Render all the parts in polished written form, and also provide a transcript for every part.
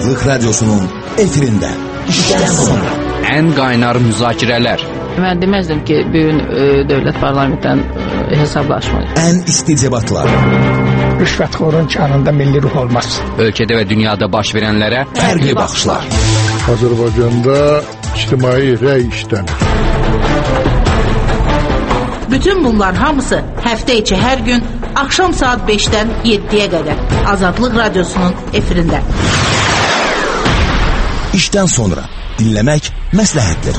Azadlık Radyosu'nun efirinde. İşten sonra. En kaynar müzakirələr. Mən deməzdim ki, bugün dövlət parlamentdən hesablaşmalı. En isticebatlar. Rüşvətxorun canında milli ruh olmaz. Ölkədə və dünyada baş verənlərə fərqli baxışlar. Azərbaycanda ictimai rəy işlənir. Bütün bunlar hamısı həftə içi hər gün axşam saat 5-dən 7-yə qədər Azadlıq Radyosu'nun efirində. İşten sonra dinlemek məsləhətdir.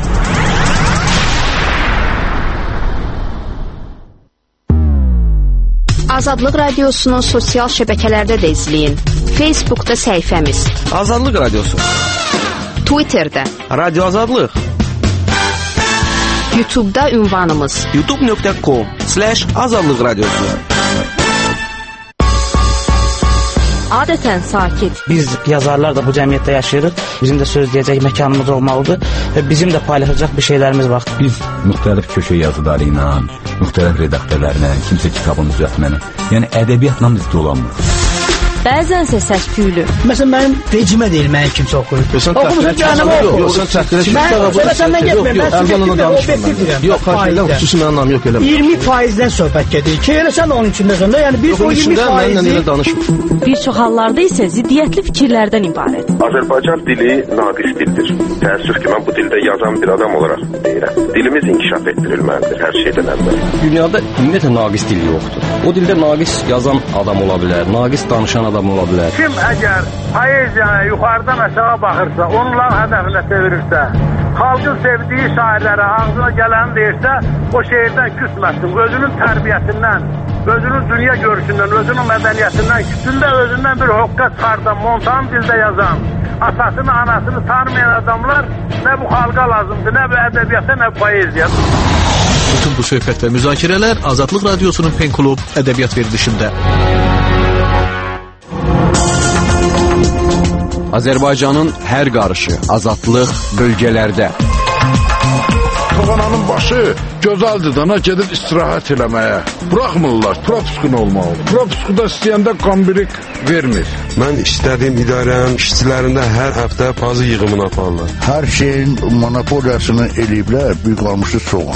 Azadlıq Radyosu'nun sosial şəbəkələrdə də izləyin. Facebook'da səhifəmiz Azadlıq Radyosu, Twitter'da Radyo Azadlıq, YouTube'da ünvanımız youtube.com/Azadlıq Radyosu. Adətən sakit. Biz yazarlar da bu cəmiyyətdə yaşayırıq. Bizim də söz deyəcək məkanımız olmalıdır və bizim də paylaşacaq bir şeylərimiz var. Biz müxtəlif köşə yazıları ilə, müxtəlif redaktörlərlə, kimsə kitabın düzəltməni, yəni ədəbiyyatla biz dolanmırıq. Bəzənsə səs-küylü. Məsələn, mənim vecimə deyil, mənim kimsə oxuyur. Oxumusun canımı oxuyur. Yox, sən təxdirə mən səndən getməyim. Mən subjektivlə obyektivdirəm. Yox, xarşıyla xüsusi mənim anlam yox eləmə. 20%-dən söhbət gedir. Ki, elə sən onun içindəsən də, yəni biz o 20%-i... Bir çox hallarda isə ziddiyyətli fikirlərdən ibarət. Azərbaycan dili naqis dildir. Təəssüf ki, mən bu dildə yazan bir adam olaraq deyirəm. Dilimiz inkişaf etdirilməlidir hər şeydən əvvəl. Dünyada ümumiyyətlə naqis dil yoxdur. O dildə naqis yazan adam ola bilər, naqis danışan adam ola bilər. Kim əgər poeziyaya yuxarıdan aşağı baxırsa, onların hədəfinə çevirirsə, xalqın sevdiyi şairlərə ağzına gələni deyirsə, o şeirdən küsməsin. Özünün tərbiyəsindən, özünün dünya görüşündən, özünün mədəniyyətindən, kütündə özündən bir hoqqa çıxardan, montan dildə yazan, atasını, anasını tanımayan adamlar nə bu xalqa lazımdır, nə bu ədəbiyyata, nə bu poeziya. Bütün bu söhbət və müzakirələr Azadlıq Radyosu'nun Pen Klub ədəbiyyat verilişində. Azərbaycanın hər qarışı, azadlıq bölgələrdə. Toğananın başı gözəldir dana gedib istirahət eləməyə. Buraxmırlar, propuskun olmalıdır. Propuskuda istəyəndə qambirik vermir. Mən istədiyim idarənin işçilərində hər həftə pazı yığımını aparırlar. Hər şeyin monopoliyasını eləyiblər, bir qalmışı soğan.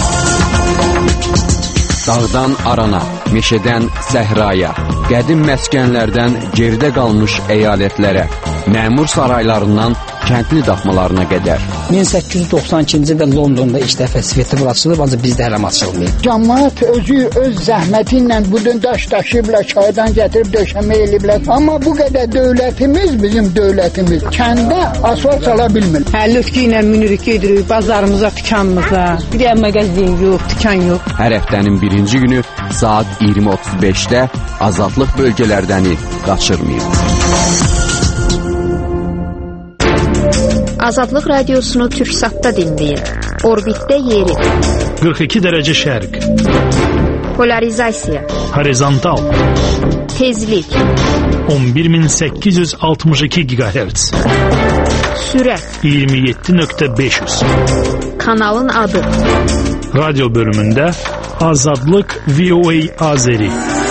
Dağdan arana, meşədən səhraya, qədim məskənlərdən geridə qalmış əyalətlərə, məmur saraylarından kəndli daxmalarına qədər. 1892-ci ildə Londonda ilk dəfə Svetlov açılıb, ancaq bizdə hələm açılmayıb. Cəmaət özü öz zəhməti ilə budun daş daşıyıblar, çaydan gətirib döşəmə eləyiblər. Amma bu qədər dövlətimiz, bizim dövlətimiz kəndə asfalt sala bilmir. Lütki ilə minirik gedirik bazarımıza, dükanımıza. Bir də mağazin yox, dükan yox. Hər həftənin birinci günü saat 20:35-də Azadlıq bölgələrdəni qaçırmayın. Azadlıq Radiosunu Türksatda dinləyin. Orbitdə yeri. 42 dərəcə şərq. Polarizasiya. Horizontal. Tezlik. 11862 GHz. Sürət. 27.500. Kanalın adı. Radyo bölümündə Azadlıq VOA Azeri.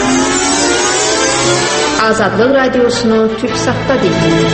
Azadlıq Radiosunu Türksatda dinləyin.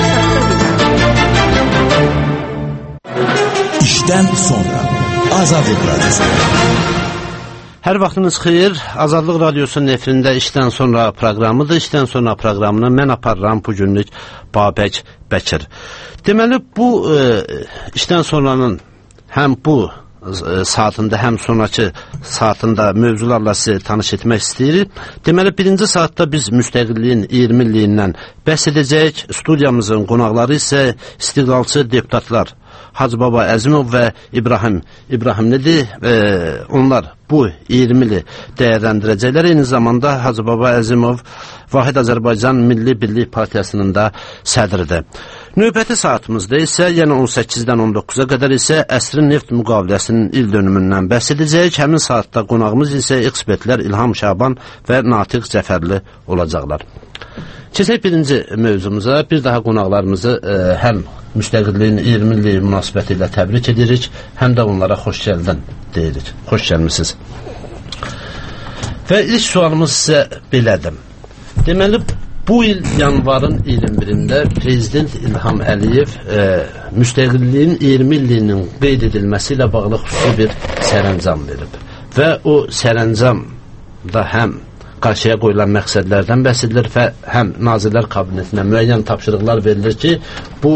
İşten sonra Azadlıq Radyosu. Hər vaxtınız xeyir. Azadlıq Radyosu'nun efirində işdən sonra proqramıdır. İşdən sonra proqramını mən aparıram bu günlük Babək Bəkir. Deməli bu işdən sonranın həm bu saatında, həm sonraki saatında mövzularla sizi tanış etmək istəyirik. Deməli birinci saatda biz müstəqilliyin 20 illiyindən bəhs edəcəyik. Studiyamızın qonaqları isə istiqlalçı deputatlar Hacı Baba Əzimov və İbrahim nedir? Onlar bu 20 ili dəyərləndirəcəklər. Eyni zamanda Hacı Baba Əzimov Vahid Azərbaycan Milli Birlik Partiyasının da sədridir. Növbəti saatımızda isə yəni 18-dən 19-a qədər isə əsrin neft müqaviləsinin il dönümündən bəhs edəcəyik. Həmin saatda qonağımız isə ekspertlər İlham Şaban və Natiq Cəfərli olacaqlar. Keçək birinci mövzumuza. Bir daha qonaqlarımızı həm müstəqilliyin 20 illiyi münasibəti ilə təbrik edirik, həm də onlara xoş gəldin deyirik. Xoş gəlmisiniz. Və ilk sualımız isə belədir. Deməli, Bu il yanvarın 21-də Prezident İlham Əliyev müstəqilliyin 20 illiyinin qeyd edilməsi ilə bağlı xüsusi bir sərəncam verib. Və o sərəncam da həm qarşıya qoyulan məqsədlərdən bəhs edilir və həm Nazirlər Kabinetinə müəyyən tapşırıqlar verilir ki, bu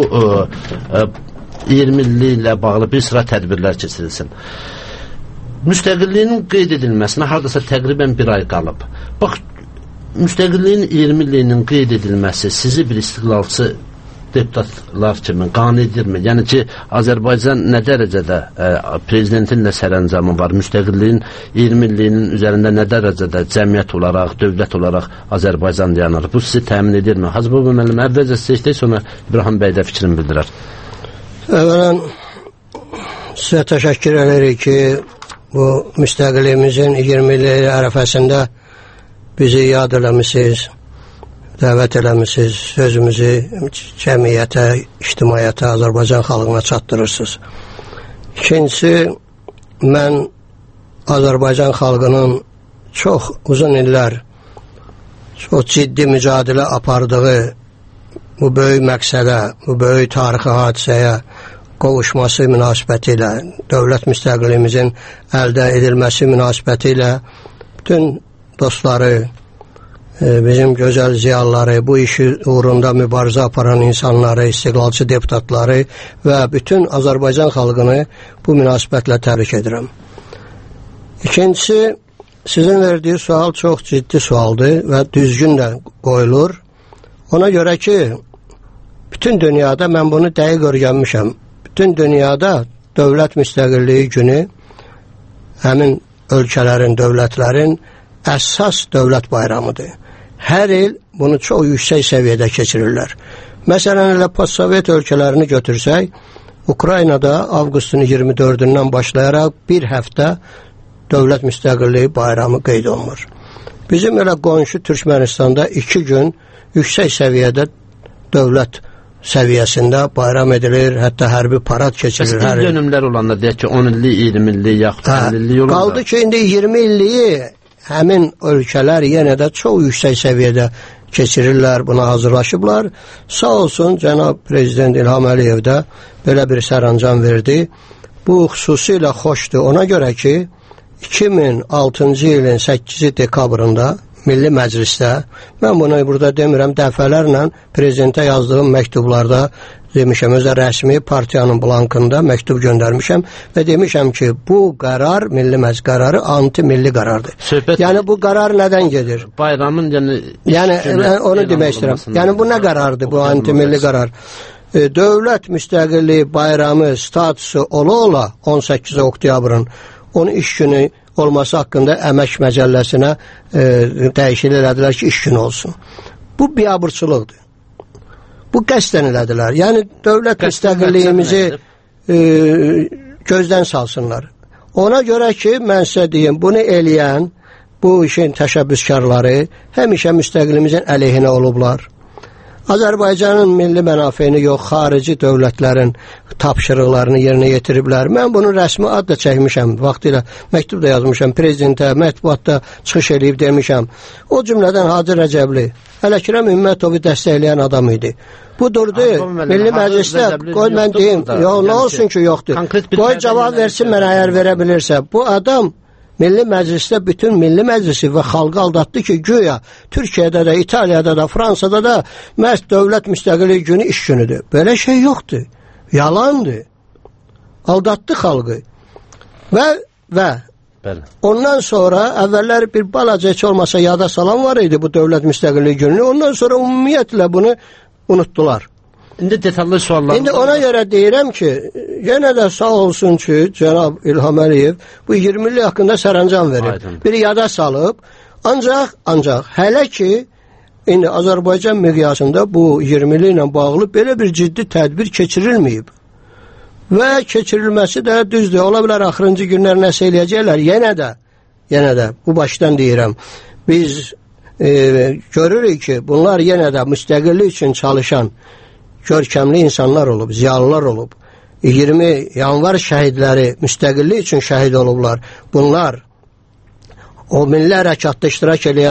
20 illik ilə bağlı bir sıra tədbirlər keçirilsin. Müstəqilliyin qeyd edilməsinə hardasa təqribən bir ay qalıb. Bax, müstəqilliyin 20 illiyinin qeyd edilməsi sizi bir istiqlalçı deputatlar kimi qane edirmi? Yəni ki, Azərbaycan nə dərəcədə prezidentin də sərəncamı var, müstəqilliyin 20 illiyinin üzərində nə dərəcədə cəmiyyət olaraq, dövlət olaraq Azərbaycan dayanır? Bu sizi təmin edirmi? Hacı Baba müəllim, əvvəlcə seçdik, sonra İbrahim bəy də fikrini bildirər. Əvvələn sizə təşəkkür edirik ki, bu müstəqilliyimizin 20 illiyi ərəfəsində bizi yad eləmişsiniz, dəvət eləmişsiniz, sözümüzü cəmiyyətə, ictimaiyyətə, Azərbaycan xalqına çatdırırsınız. İkincisi, mən Azərbaycan xalqının çox uzun illər, çox ciddi mücadilə apardığı bu böyük məqsədə, bu böyük tarixi hadisəyə qovuşması münasibəti ilə, dövlət müstəqilliyimizin əldə edilməsi münasibəti ilə bütün dostları, bizim gözəl ziyalıları, bu işi uğrunda mübarizə aparan insanları, istiqlalçı deputatları və bütün Azərbaycan xalqını bu münasibətlə təbrik edirəm. İkincisi, sizin verdiyi sual çox ciddi sualdır və düzgün də qoyulur. Ona görə ki, bütün dünyada mən bunu dəqiq öyrənmişəm. Bütün dünyada dövlət müstəqilliyi günü həmin ölkələrin, dövlətlərin əsas dövlət bayramıdır. Hər il bunu çox yüksək səviyyədə keçirirlər. Məsələn, elə postsovet ölkələrini götürsək, Ukraynada avqustun 24-dən başlayaraq bir həftə dövlət müstəqilliyi bayramı qeyd olunur. Bizim elə qonşu Türkmenistanda 2 gün yüksək səviyyədə dövlət səviyyəsində bayram edilir, hətta hərbi parad keçirilir. İlk dönümlər olanda deyək ki, 10 illik, 20 illik, yaxud 50 illik olur da. Qaldı ki, indi 20 illiyi həmin ölkələr yenə də çox yüksək səviyyədə keçirirlər, buna hazırlaşıblar. Sağ olsun, cənab Prezident İlham Əliyev də belə bir sərəncam verdi. Bu xüsusilə xoşdur. Ona görə ki, 2006-cı ilin 8 dekabrında Milli Məclisdə, mən bunu burada demirəm, dəfələrlə prezidentə yazdığım məktublarda demişəm, özə rəsmi partiyanın blankında məktub göndərmişəm və demişəm ki, bu qərar, Milli Məclis qərarı anti-milli qərardır. Yəni, bu qərar nədən gedir? Bayramın, yəni onu demək istəyirəm. Yəni, bu nə qərardır, bu anti-milli qərar? Dövlət müstəqilliyi bayramı statusu ola-ola 18 oktyabrın, onun iş günü olması haqqında əmək məcəlləsinə dəyişiklik elədilər ki, iş günü olsun. Bu biabırçılıqdır. Bu qəsdən elədilər. Yəni, dövlət müstəqilliyimizi gözdən salsınlar. Ona görə ki, mən sizə deyim, bunu eləyən, bu işin təşəbbüskarları həmişə müstəqillimizin əleyhinə olublar. Azərbaycanın milli mənafeyini yox, xarici dövlətlərin tapşırıqlarını yerinə yetiriblər. Mən bunu rəsmi ad da çəkmişəm, vaxtilə məktub da yazmışam, prezidentə, mətbuatda çıxış edib demişəm. O cümlədən Hacı Rəcəbli, Ələkrəm Ümmətovu dəstəkləyən adam idi. Bu durdu, Milli Məclisdə, qoy mən deyim, nə olsun ki, yoxdur. Qoy cavab versin mənə əgər verə bilirsə. Bu adam Milli Məclisdə bütün Milli Məclisi və xalqı aldatdı ki, güya Türkiyədə də, İtaliyada da, Fransada da məhz dövlət müstəqilliyi günü iş günüdür. Belə şey yoxdur. Yalandır. Aldatdı xalqı. Və ondan sonra əvvəllər bir balaca heç olmasa yada salan var idi bu dövlət müstəqilliyi gününü. Ondan sonra ümumiyyətlə bunu unutdular. İndi detallı suallar. İndi ona görə deyirəm ki, yenə də sağ olsun ki, cənab İlham Əliyev bu 20 illik haqqında sərəncam verir. Bir yada salıb, ancaq hələ ki, indi Azərbaycan miqyasında bu 20 illiklə bağlı belə bir ciddi tədbir keçirilməyib. Və keçirilməsi də düzdür. Ola bilər axırıncı günlər nəsə eləyəcəklər. Yenə də bu başdan deyirəm. Biz görürük ki, bunlar yenə də müstəqillik üçün çalışan görkəmli insanlar olub, ziyalılar olub. 20 yanvar şəhidləri müstəqillik üçün şəhid olublar. Bunlar o milli hərəkatda iştirak edən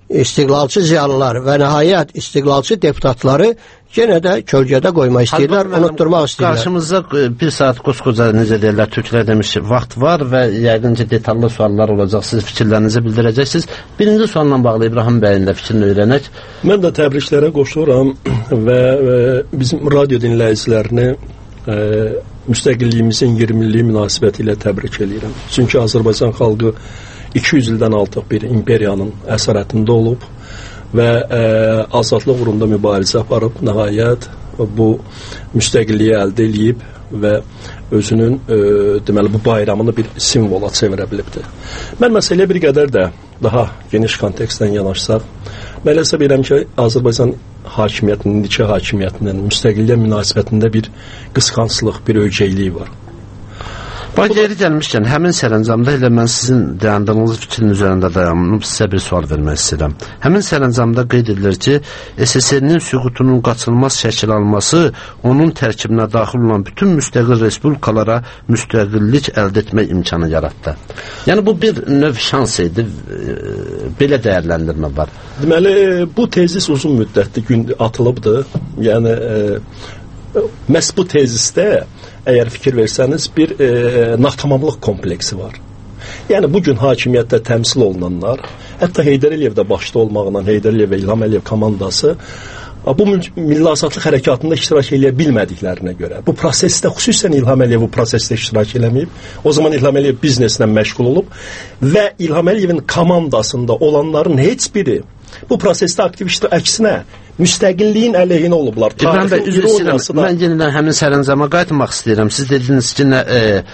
istiqlalçı ziyalılar və nəhayət istiqlalçı deputatları yenə də kölgədə qoymaq istəyirlər, unutturmaq istəyirlər. Qarşımızda bir saat qoskoca necə deyirlər, türklər demiş vaxt var və yəqin ki, detallı suallar olacaq, siz fikirlərinizi bildirəcəksiniz. Birinci sualla bağlı İbrahim bəyin də fikrini öyrənək. Mən də təbriklərə qoşuram və bizim radio dinləyicilərini müstəqilliyimizin 20 illiyi münasibəti ilə təbrik edirəm. Çünki Azərbaycan xalqı 200 ildən artıq bir imperiyanın əsarətində olub və azadlıq uğrunda mübarizə aparıb, nəhayət bu müstəqilliyi əldə edib və özünün deməli bu bayramını bir simvola çevirə bilibdir. Mən məsələyə bir qədər də daha geniş kontekstdən yanaşsaq, mən hesab edirəm ki, Azərbaycan hakimiyyətinin, indiki hakimiyyətinin müstəqilliyə münasibətində bir qısqanclıq, bir ögeylik var. Bax, geri gəlmişkən, həmin sərəncamda elə mən sizin dayandığınız fikrin üzərində dayanıb sizə bir sual vermək istəyirəm. Həmin sərəncamda qeyd edilir ki, SSR-nin süqutunun qaçılmaz şəkil alması onun tərkibinə daxil olan bütün müstəqil respublikalara müstəqillik əldə etmək imkanı yaratdı. Yəni, bu bir növ şans idi, belə dəyərləndirmə var. Deməli, bu tezis uzun müddətli atılıbdır. Yəni, məhz bu tezisdə əgər fikir versəniz, bir natamamlıq kompleksi var. Yəni, bugün hakimiyyətdə təmsil olunanlar, hətta Heydər Əliyev də başda olmaqla, Heydər Əliyev və İlham Əliyev komandası bu milli azadlıq hərəkatında iştirak edə bilmədiklərinə görə, bu prosesdə, xüsusən İlham Əliyev bu prosesdə iştirak eləməyib, o zaman İlham Əliyev bizneslə məşğul olub və İlham Əliyevin komandasında olanların heç biri bu prosesdə aktiv iştirak, əksinə, müstəqilliyin əleyhinə olublar. İbrahim bəy, üzr istəyirəm, mən yenidən həmin sərəncama qayıtmaq istəyirəm. Siz dediniz ki, nə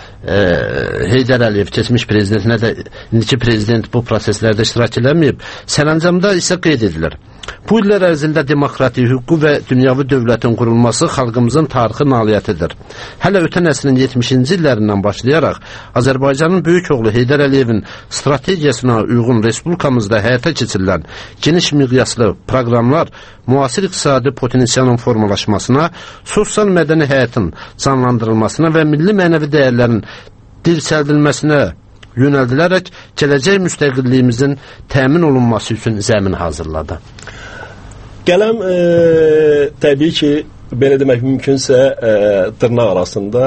Heydər Əliyev, keçmiş prezident, nə də indiki prezident bu proseslərdə iştirak eləməyib. Sərəncamda isə qeyd edilir. Bu illər ərzində demokratik, hüquqi və dünyavi dövlətin qurulması xalqımızın tarixi nailiyyətidir. Hələ ötən əsrin 70-ci illərindən başlayaraq Azərbaycanın böyük oğlu Heydər Əliyevin strategiyasına uyğun respublikamızda həyata keçirilən geniş miqyaslı proqramlar müasir iqtisadi potensialın formalaşmasına, sosial mədəni həyatın canlandırılmasına və milli mənəvi dəyərlərin dirçəldilməsinə yönəldilərək gələcək müstəqilliyimizin təmin olunması üçün zəmin hazırladı. Gələm təbii ki, belə demək mümkünsə dırnaq arasında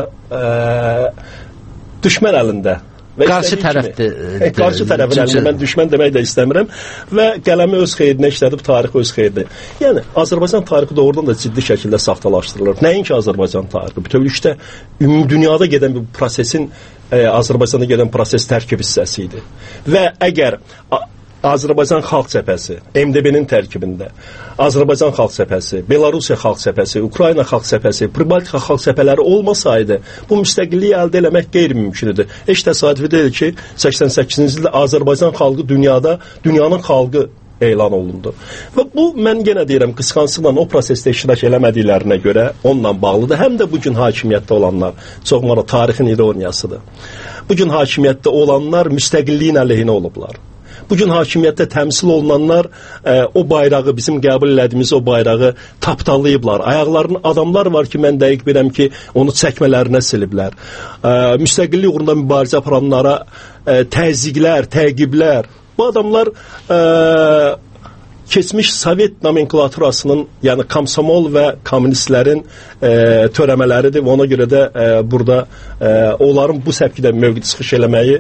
düşmən əlində. Qarşı tərəfdir. Qarşı tərəfin əlində, mən düşmən demək də istəmirəm və qələmi öz xeyrinə işlədib, tarixi öz xeyrinə. Yəni, Azərbaycan tarixi doğrudan da ciddi şəkildə saxtalaşdırılır. Nəinki Azərbaycan tarixi, bütövlükdə dünyada gedən bir prosesin, Azərbaycanda gedən proses tərkib hissəsi idi. Və əgər Azərbaycan Xalq Cəbhəsi, MDB-nin tərkibində, Azərbaycan Xalq Cəbhəsi, Belarusiya Xalq Cəbhəsi, Ukrayna Xalq Cəbhəsi, Pribaltika Xalq Cəbhələri olmasaydı, bu müstəqilliyi əldə eləmək qeyri-mümkündür. Heç təsadüfi deyil ki, 88-ci ildə Azərbaycan xalqı dünyada, dünyanın xalqı elan olundu. Və bu, mən yenə deyirəm, qısqanclıqla o prosesdə iştirak eləmədiklərinə görə onunla bağlıdır. Həm də bugün hakimiyyətdə olanlar, çox maraq tarixin ironiyasıdır. Bugün hakimiyyətdə olanlar müstəqilliyin əleyhinə olublar. Bugün hakimiyyətdə təmsil olunanlar o bayrağı, bizim qəbul elədiyimiz o bayrağı tapdalayıblar. Ayaqlarının adamlar var ki, mən dəqiq bilirəm ki, onu çəkmələrinə siliblər. Müstəqillik uğrunda mübarizə aparanlara təzyiqlər, təqiblər. Bu adamlar keçmiş Sovet nomenklaturasının, yəni komsomol və kommunistlərin törəmələridir və ona görə də burada onların bu səpkidə mövqe çıxış eləməyi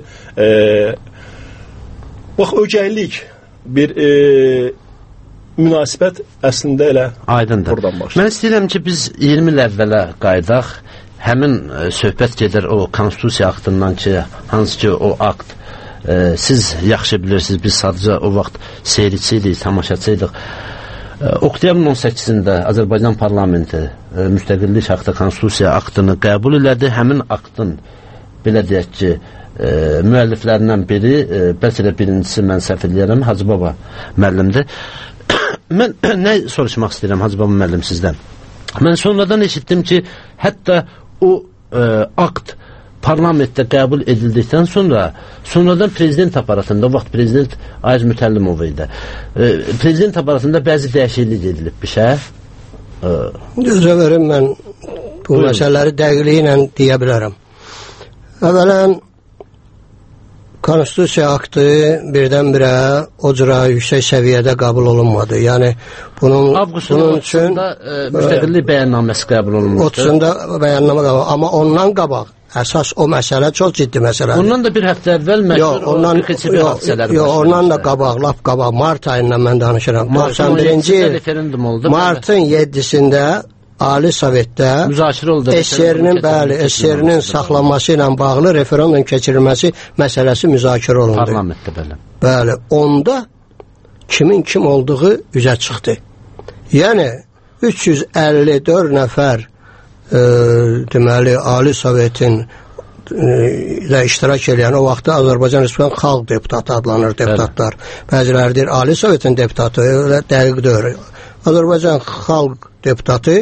bax, ögəylik bir münasibət əslində elə aydındır. Buradan başlayır. Mən istəyirəm ki, biz 20 il əvvələ qaydaq, həmin söhbət gedir o konstitusiya aktından ki, hansı ki o akt, siz yaxşı bilirsiniz, biz sadəcə o vaxt seyirçiydik, tamaşaçıydıq. Oktyabrın 18-də Azərbaycan parlamenti müstəqillik aktı, konstitusiya aktını qəbul elədi. Həmin aktın, belə deyək ki, müəlliflərindən biri, bəlkə də birincisi mən səhv edirəm, Hacı Baba müəllimdir. Mən nə soruşmaq istəyirəm Hacı Baba müəllim sizdən? Mən sonradan eşitdim ki, hətta o akt parlamentdə qəbul edildikdən sonradan prezident aparatında, o vaxt prezident Ayaz Mütəllimov idi. Prezident aparatında bəzi dəyişiklik edilib bir şey. Gözə verin, mən bu məsələləri dəqiqliyi ilə deyə bilərəm. Əvvələn konstitusiya aktı birdən-birə o cürə yüksək səviyyədə qəbul olunmadı. Yəni bunun üçün müstəqillik bəyannaməsi qəbul olunmuşdu. 30-da bəyannamə qəbul, amma ondan qabaq əsas o məsələ çox ciddi məsələdir. Ondan da bir həftə əvvəl məşhur keçici hadisələr başladı. Ondan da qabaq, lap qabaq, mart ayından mən danışıram. 91-ci il martın 7-sində Ali Sovetdə SSR-nin saxlanması ilə bağlı referendum keçirilməsi məsələsi müzakirə olundu. Parlamentdə belə. Bəli, onda kimin kim olduğu üzə çıxdı. Yəni 354 nəfər deməli Ali Sovetin ilə iştirak edən o vaxtda Azərbaycan Respublikasının xalq deputatı adlanır deputatlar. Bəziləri deyir Ali Sovetin deputatı, elə dəqiq deyil. Azərbaycan xalq deputatı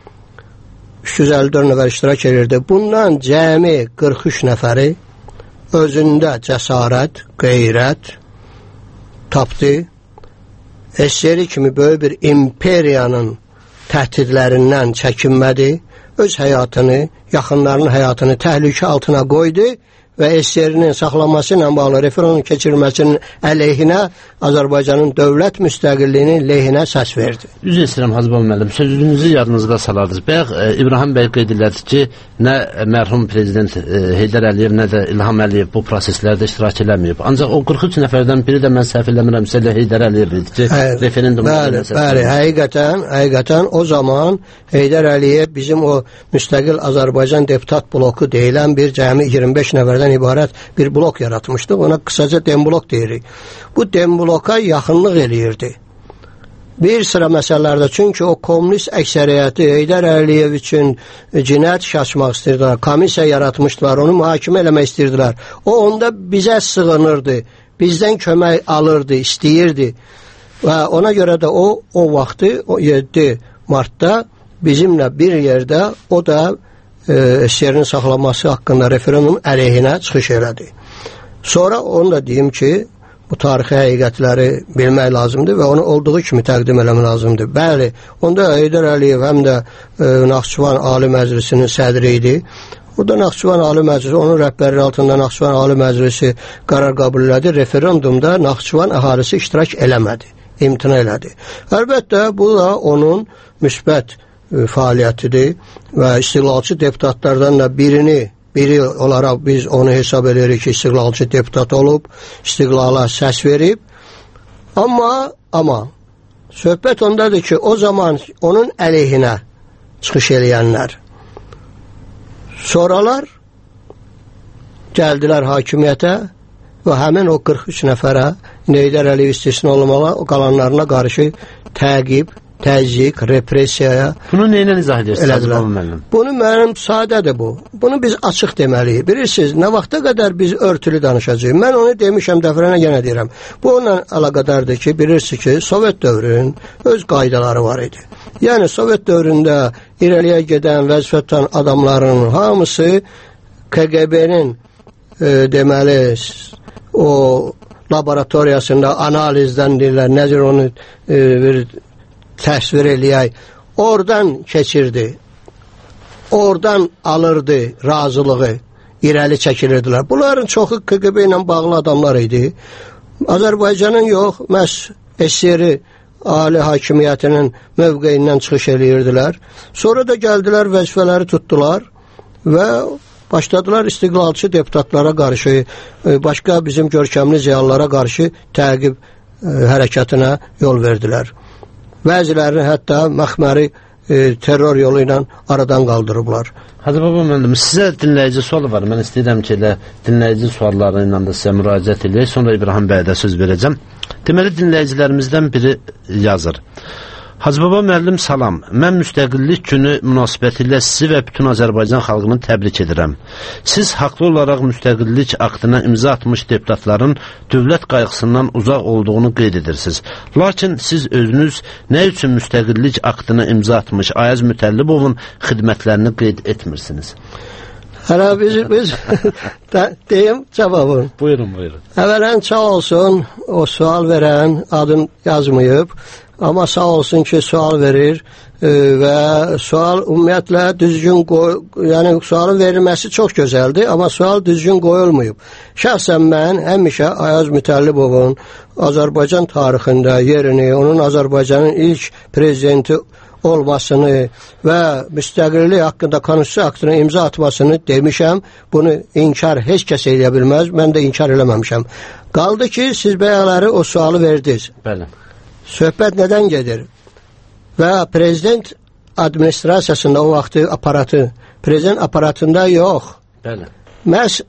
354 nəfər iştirak edirdi. Bundan cəmi 43 nəfəri özündə cəsarət, qeyrət tapdı. SSR kimi böyük bir imperiyanın təhdidlərindən çəkinmədi. Öz həyatını, yaxınlarının həyatını təhlükə altına qoydu və SSR-nin saxlanması ilə bağlı referendum keçirilməsinin əleyhinə Azərbaycanın dövlət müstəqilliyinin lehinə səs verdi. Üzr istəyirəm Hacı Baba müəllim, sözünüzü yadınızda salardınız. Bayaq İbrahim bəy qeyd elədi ki, nə mərhum prezident Heydər Əliyev, nə də İlham Əliyev bu proseslərdə iştirak eləməyib. Ancaq o 43 nəfərdən biri də mən səhv eləmirəmsə Heydər Əliyev idi ki, referendum Bəli, həqiqətən o zaman Heydər Əliyev bizim o müstəqil Azərbaycan deputat bloku deyilən bir cəmi 25 nəfərdən ibarət bir blok yaratmışdıq. Ona qısaca Demblok deyirik. Bu Dembloka yaxınlıq eləyirdi. Bir sıra məsələlərdə, çünki o kommunist əksəriyyəti Heydər Əliyev üçün cinayət işi açmaq istəyirdilər, komissiya yaratmışdılar, onu mühakimə eləmək istəyirdilər. O onda bizə sığınırdı, bizdən kömək alırdı, istəyirdi və ona görə də o vaxtı 7 martda bizimlə bir yerdə o da SSR-nin saxlanması haqqında referendum əleyhinə çıxış elədi. Sonra onu da deyim ki, bu tarixi həqiqətləri bilmək lazımdır və onu olduğu kimi təqdim eləmək lazımdır. Bəli, onda Heydər Əliyev həm də Naxçıvan Ali Məclisinin sədri idi. Burada Naxçıvan Ali Məclisi, onun rəhbərliyi altında Naxçıvan Ali Məclisi qərar qəbul elədi. Referendumda Naxçıvan əhalisi iştirak eləmədi, imtina elədi. Əlbəttə, bu da onun müsbət fəaliyyətidir və istiqlalçı deputatlardan da biri olaraq biz onu hesab edirik ki, istiqlalçı deputat olub, istiqlala səs verib. Amma söhbət ondadır ki, o zaman onun əleyhinə çıxış eləyənlər sonralar gəldilər hakimiyyətə və həmin o 43 nəfərə Heydər Əliyev istisna olmalı, o qalanlarına qarşı təqib, təzyiq, repressiyaya. Bunu neylə izah edirsiniz? Bunu mənim sadədir bu. Bunu biz açıq deməliyik. Bilirsiniz, nə vaxta qədər biz örtülü danışacağıq. Mən onu demişəm, dəfərənə yenə deyirəm. Bu onunla əlaqədardır ki, bilirsiniz ki, Sovet dövrünün öz qaydaları var idi. Yəni, Sovet dövründə irəliyə gedən, vəzifə tutan adamların hamısı KGB-nin deməli o laboratoriyasında analizdən deyirlər, necə onu bir təsvir eləyək, oradan keçirdi, oradan alırdı razılığı, irəli çəkilirdilər. Bunların çoxu KGB ilə bağlı adamlar idi. Azərbaycanın yox, məhz SSR ali hakimiyyətinin mövqeyindən çıxış eləyirdilər. Sonra da gəldilər, vəzifələri tutdular və başladılar istiqlalçı deputatlara qarşı, başqa bizim görkəmli ziyalılara qarşı təqib hərəkətinə yol verdilər. Bəzilərini hətta məxməri terror yolu ilə aradan qaldırıblar. Hacı Baba müəllim, sizə dinləyici sualı var. Mən istəyirəm ki, elə dinləyici sualları ilə da sizə müraciət edək. Sonra İbrahim bəyə də söz verəcəm. Deməli, dinləyicilərimizdən biri yazır. Hacı Baba müəllim, salam. Mən müstəqillik günü münasibətilə sizi və bütün Azərbaycan xalqını təbrik edirəm. Siz haqlı olaraq müstəqillik aktına imza atmış deputatların dövlət qayğısından uzaq olduğunu qeyd edirsiniz. Lakin siz özünüz nə üçün müstəqillik aktına imza atmış Ayaz Mütəllibovun xidmətlərini qeyd etmirsiniz? Hələ biz deyim cavabını. Buyurun. Əvvələn sağ olsun, o sual verən adın yazmayıb. Amma sağ olsun ki, sual verir. və sual ümumiyyətlə düzgün yəni sualın verilməsi çox gözəldir, amma sual düzgün qoyulmayıb. Şəxsən mən həmişə Ayaz Mütəllibovun Azərbaycan tarixində yerini, onun Azərbaycanın ilk prezidenti olmasını və müstəqillik haqqında konstitusiya aktına imza atmasını demişəm. Bunu inkar heç kəs eləyə bilməz. Mən də inkar eləməmişəm. Qaldı ki, siz bəyələri o sualı verdiniz. Bəli. Söhbət nədən gedir? Və prezident administrasiyasında o vaxtı aparatı, prezident aparatında yox. Bəli. Məhz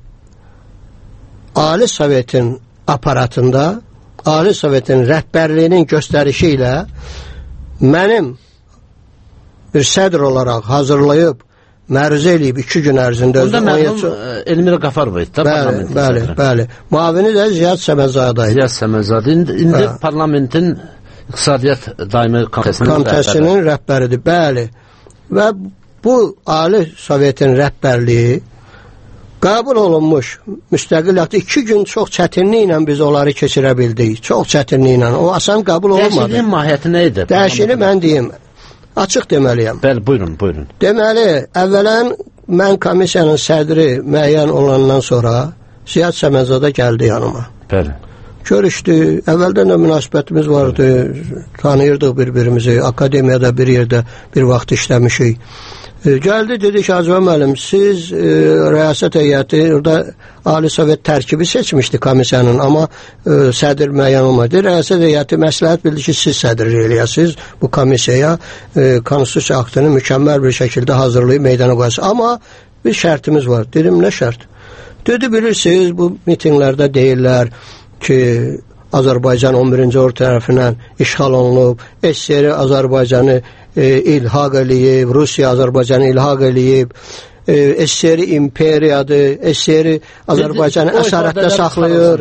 Ali Sovetin aparatında, Ali Sovetin rəhbərliyinin göstərişi ilə mənim bir sədr olaraq hazırlayıb, məruzə eləyib 2 gün ərzində. Onda mərhum Elmira Qafarov idi. Bəli. Muavini də Ziyad Səməzadə idi. Ziyad Səməzadə. İndi parlamentin İqtisadiyyat Daimi Komitəsinin rəhbəridir. Bəli. Və bu Ali Sovetin rəhbərliyi qəbul olunmuş müstəqillikdə 2 gün çox çətinliklə biz onları keçirə bildik. Çox çətinliklə. O asan qəbul olunmadı. Dəyişikliyin mahiyyəti nə idi? Dəyişikliyi mən deyim. Açıq deməliyəm. Bəli, buyurun. Deməli, əvvələn mən komissiyanın sədri müəyyən olandan sonra Ziyad Səməzadə gəldi yanıma. Bəli. Görüşdü. Əvvəldən də münasibətimiz vardı. Tanıyırdıq bir-birimizi. Akademiyada bir yerdə bir vaxt işləmişik. Gəldi, dedi ki, Hacı müəllim, siz rəyasət heyəti, orada Ali Sovet tərkibi seçmişdi komissiyanın, amma sədr müəyyən olmadı. Rəyasət heyəti məsləhət bildi ki, siz sədr eləyəsiniz bu komissiyaya, konstitusiya aktını mükəmməl bir şəkildə hazırlayıb meydana qoyasınız. Amma bir şərtimiz var. Dedim, nə şərt? Dedi, bilirsiniz, bu mitinglərdə deyirlər ki, Azərbaycan 11-ci ordu tərəfindən işğal olunub, SSR Azərbaycanı ilhaq eləyib, Rusiya Azərbaycanı ilhaq eləyib, SSR imperiyadır, SSR Azərbaycanı əsarətdə saxlayır.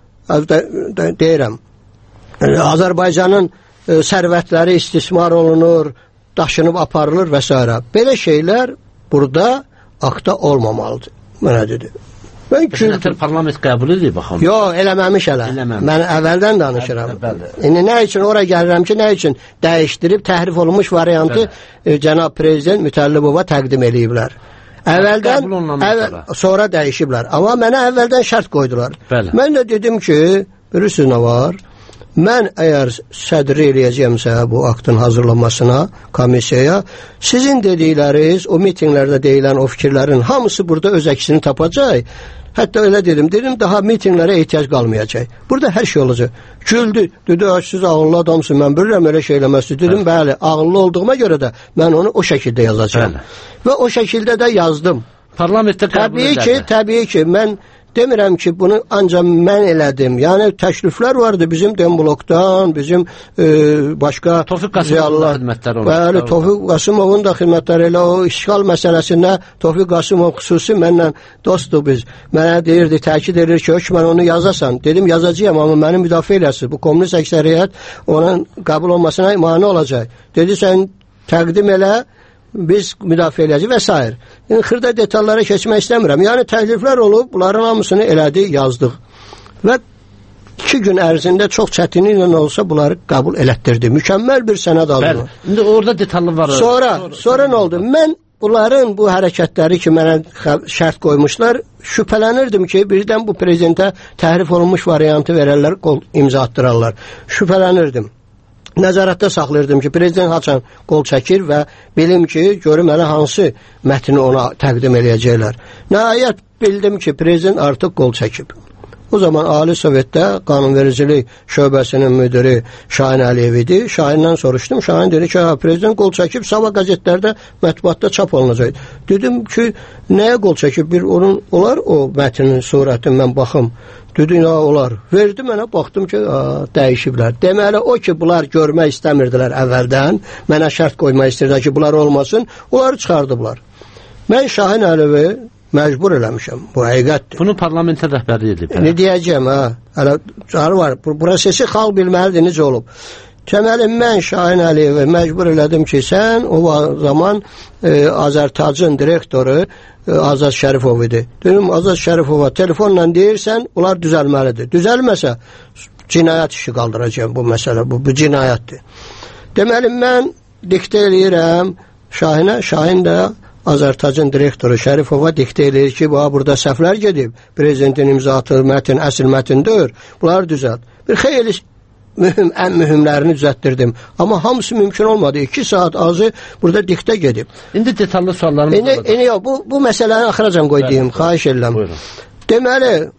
Deyirəm, Azərbaycanın sərvətləri istismar olunur, daşınıb aparılır və s. Belə şeylər burada akta olmamalıdır. Mənə dedi. Nətər parlament qəbul edib baxın. Yox, eləməmiş hələ. Mən əvvəldən danışıram. İndi nə üçün ora gəlirəm ki, nə üçün dəyişdirib təhrif olunmuş variantı cənab prezident Mütəllibova təqdim eləyiblər. Əvvəldən sonra dəyişiblər. Amma mənə əvvəldən şərt qoydular. Mən də dedim ki, bilirsiniz nə var? Mən əgər sədri eləyəcəyəmsə bu aktın hazırlanmasına, komissiyaya, sizin dedikləriniz, o mitinglərdə deyilən o fikirlərin hamısı burada öz əksini tapacaq. Hətta elə dedim, daha mitinglərə ehtiyac qalmayacaq. Burada hər şey olacaq. Güldü, dedi, siz ağıllı adamsın, mən bilirəm elə şey eləməzdir. Dedim, bəli, ağıllı olduğuma görə də mən onu o şəkildə yazacağım. Və o şəkildə də yazdım. Parlamentdə qəbul edildi. Təbii ki, mən demirəm ki, bunu ancaq mən elədim. Yəni, təkliflər vardı bizim Demblokdan, bizim başqa Tofiq Qasımovun da xidmətləri oldu. Bəli, Tofiq Qasımovun da xidmətləri elə o işğal məsələsində Tofiq Qasımov xüsusi mənlə dostdur biz. Mənə deyirdi, təkid edir ki, hökmən onu yazasan. Dedim, yazacağım, amma məni müdafiə eləsin. Bu kommunist əksəriyyət onun qəbul olmasına mane olacaq. Dedi, sən təqdim elə, biz müdafiə edəcəyik və s. Yəni, xırda detallara keçmək istəmirəm. Yəni, təkliflər olub, bunların hamısını elədi, yazdıq. Və 2 gün ərzində çox çətinliklə olsa bunları qəbul elətdirdi. Mükəmməl bir sənəd aldı. İndi orada detallı var. Sonra nə oldu? Mən bunların bu hərəkətləri ki, mənə şərt qoymuşlar, şübhələnirdim ki, birdən bu prezidentə təhrif olunmuş variantı verərlər, imza attırarlar. Şübhələnirdim. Nəzarətdə saxlayırdım ki, prezident haçan qol çəkir və bilim ki, görüm hələ hansı mətni ona təqdim eləyəcəklər. Nəhayət bildim ki, prezident artıq qol çəkib. O zaman Ali Sovetdə qanunvericilik şöbəsinin müdiri Şahin Əliyev idi. Şahindən soruşdum. Şahin dedi ki, prezident qol çəkib, sabah qəzetlərdə, mətbuatda çap olunacaq. Dedim ki, nəyə qol çəkib? Olar o mətnin surətini mən baxım. Dedi, ya olar. Verdi mənə, baxdım ki, dəyişiblər. Deməli, o ki, bunlar görmək istəmirdilər əvvəldən, mənə şərt qoymaq istəyirdilər ki, bunlar olmasın, onları çıxardıblar. Mən Şahin Əliyevi məcbur eləmişəm. Bu həqiqətdir. Bunu parlamentə rəhbərlik edib. Ne deyəcəm, hələ carı var. Bu prosesi xalq bilməlidir, necə olub. Deməli, mən Şahin Əliyevi məcbur elədim ki, sən o zaman Azərtacın direktoru Azad Şərifov idi. Dedim, Azad Şərifova telefonla deyirsən, onlar düzəlməlidir. Düzəlməsə, cinayət işi qaldıracağım bu məsələ. Bu cinayətdir. Deməli, mən diktə eləyirəm Şahinə, Şahin də Azərtacın direktoru Şərifova diktə eləyir ki, burada səhvlər gedib, prezidentin imzatı mətn, əsl mətn deyil, bunları düzəlt. Bir xeyli mühüm, ən mühümlərini düzəltdirdim. Amma hamısı mümkün olmadı. 2 saat azı burada diktə gedib. İndi detallı suallarımız olacaq. Yox, bu məsələni axıracan qoydum, xahiş edirəm. Deməli,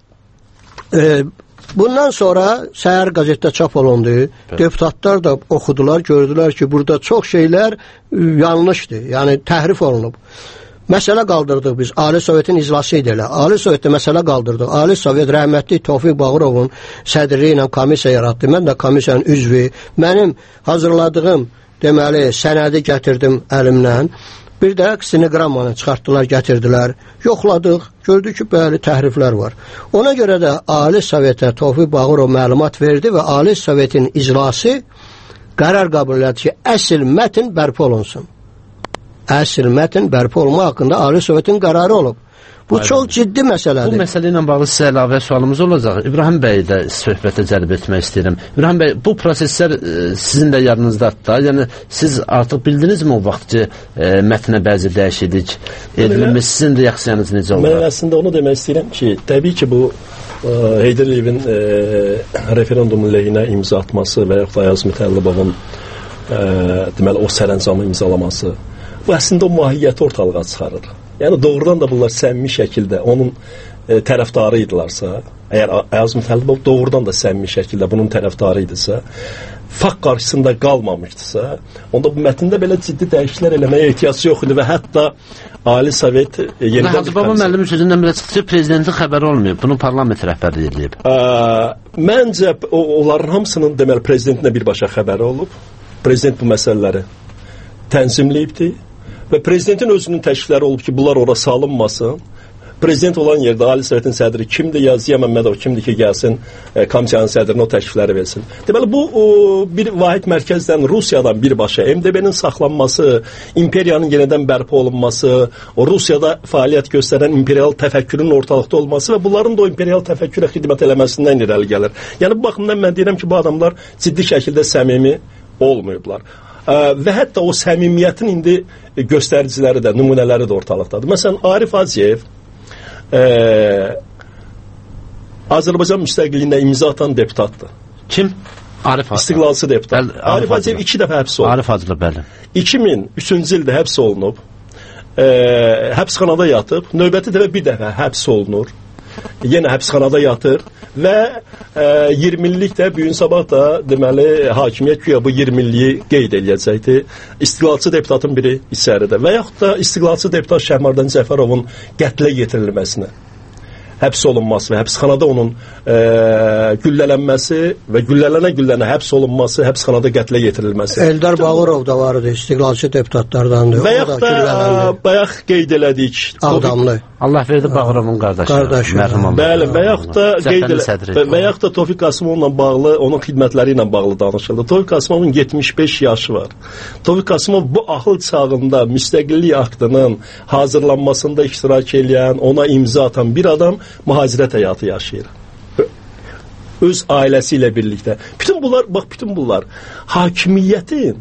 bundan sonra səhər qəzetdə çap olundu. Deputatlar da oxudular, gördülər ki, burada çox şeylər yanlışdır, yəni təhrif olunub. Məsələ qaldırdıq biz. Ali Sovetin iclası idi elə. Ali Sovetdə məsələ qaldırdıq. Ali Sovet rəhmətli Tofiq Bağırovun sədrliyi ilə komissiya yaratdı. Mən də komissiyanın üzvü. Mənim hazırladığım, deməli, sənədi gətirdim əlimlə. Bir də stenoqrammanı çıxartdılar, gətirdilər. Yoxladıq, gördük ki, bəli, təhriflər var. Ona görə də Ali Sovetə Tofiq Bağırov məlumat verdi və Ali Sovetin iclası qərar qəbul etdi ki, əsl mətn bərpa olunsun. Əsl mətn bərpa olma haqqında Ali Sovetin qərarı olub. Bu çox ciddi məsələdir. Bu məsələ ilə bağlı sizə əlavə sualımız olacaq. İbrahim bəyi də söhbətə cəlb etmək istəyirəm. İbrahim bəy, bu proseslər sizin də yadınızdadır da. Yəni siz artıq bildinizmi o vaxt ki, mətnə bəzi dəyişiklik edilmiş, sizin reaksiyanız necə oldu? Mən əslində onu demək istəyirəm ki, təbii ki, bu Heydər Əliyevin referendumun lehinə imza atması və yaxud da Ayaz Mütəllibovun deməli o sərəncamı imzalaması, bu əslində o mahiyyəti ortalığa çıxarır. Yəni doğrudan da bunlar səmimi şəkildə onun tərəfdarı idilərsə, əgər Ayaz Mütəllibov doğrudan da səmimi şəkildə bunun tərəfdarı idisə, fakt qarşısında qalmamışdısa, onda bu mətndə belə ciddi dəyişikliklər eləməyə ehtiyac yox idi və hətta Ali Sovet yenidən... Hacı Baba müəllimin sözündən belə çıxdı ki, prezidentin xəbəri olmayıb, bunu parlament rəhbərliyi edib. Məncə onların hamısının deməli prezidentinə birbaşa xəbəri olub. Prezident bu məsələləri tənzimləyibdir və prezidentin özünün təklifləri olub ki, bunlar ora salınmasın. Prezident olan yerdə Ali Sovetin sədri kimdir, Ziya Məmmədov kimdir ki, gəlsin komissiyanın sədrinə o təklifləri versin. Deməli, bu bir vahid mərkəzdən, Rusiyadan birbaşa MDB-nin saxlanması, imperiyanın yenidən bərpa olunması, o Rusiyada fəaliyyət göstərən imperial təfəkkürün ortalıqda olması və bunların da o imperial təfəkkürə xidmət eləməsindən irəli gəlir. Yəni, bu baxımdan mən deyirəm ki, bu adamlar ciddi şəkildə səmimi olmayıblar. Və hətta o səmimiyyətin indi göstəriciləri də, nümunələri də ortalıqdadır. Məsələn, Arif Hacıyev Azərbaycan müstəqilliyinə imza atan deputatdır. Kim? Arif Hacıyev. İstiqlalçı deputat. Arif Hacıyev 2 dəfə həbs olunub. Arif Hacıyev, bəli. 2003-cü ildə həbs olunub. Həbsxanada yatıb. Növbəti dəfə bir dəfə həbs olunur. Yenə həbsxanada yatır və 20 illik də bu gün sabah da deməli hakimiyyət güya bu 20 illiyi qeyd eləyəcəkdir. İstiqlalçı deputatın biri içəridə və yaxud da istiqlalçı deputat Şəhmardan Cəfərovun qətlə yetirilməsinə, həbs olunması və həbsxanada onun güllələnməsi və güllələnə həbs olunması, həbsxanada qətlə yetirilməsi. Eldar Bağırov da vardı, istiqlalçı deputatlardandır. Və yaxud da bayaq qeyd elədik. Ağdamlı. Allah verdi Bağırovun qardaşı. Bəli, və yaxud da qeyd elədik. Və yaxud da Tofiq Qasımovla bağlı, onun xidmətləri ilə bağlı danışıldı. Tofiq Qasımovun 75 yaşı var. Tofiq Qasımov bu axıl çağında müstəqillik aktının hazırlanmasında iştirak edən, ona imza atan bir adam mühacirət həyatı yaşayır. Öz ailəsi ilə birlikdə. Bütün bunlar hakimiyyətin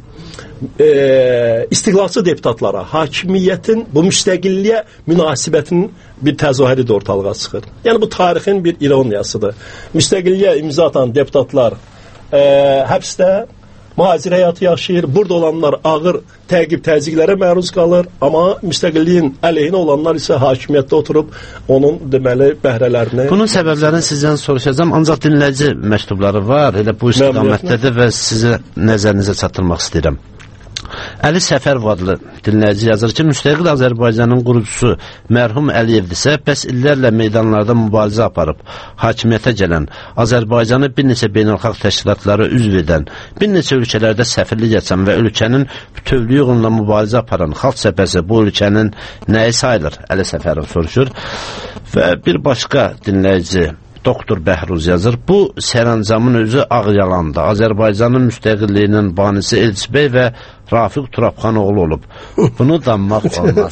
istiqlalçı deputatlara, hakimiyyətin bu müstəqilliyə münasibətinin bir təzahürü də ortalığa çıxır. Yəni bu tarixin bir ironiyasıdır. Müstəqilliyə imza atan deputatlar həbsdə mühacir həyatı yaşayır. Burada olanlar ağır təqib-təzyiqlərə məruz qalır, amma müstəqilliyin əleyhinə olanlar isə hakimiyyətdə oturub onun deməli bəhrələrini... Bunun səbəblərini sizdən soruşacağam, ancaq dinləyici məktubları var, elə bu istiqamətdədir və sizə nəzərinizə çatdırmaq istəyirəm. Əli Səfərov adlı dinləyici yazır ki, müstəqil Azərbaycanın qurucusu mərhum Əliyevdirsə, bəs illərlə meydanlarda mübarizə aparıb, hakimiyyətə gələn, Azərbaycanı bir neçə beynəlxalq təşkilatlara üzv edən, bir neçə ölkələrdə səfirlik etsən və ölkənin bütövlüyü uğrunda mübarizə aparan xalq cəbhəsi bu ölkənin nəyi sayılır? Əli Səfərov soruşur. Və bir başqa dinləyici Doktor Bəhruz yazır, bu sərəncamın özü ağ yalandır. Azərbaycanın müstəqilliyinin banisi Elçibəy və Rafiq Turabxanoğlu olub. Bunu danmaq olmaz.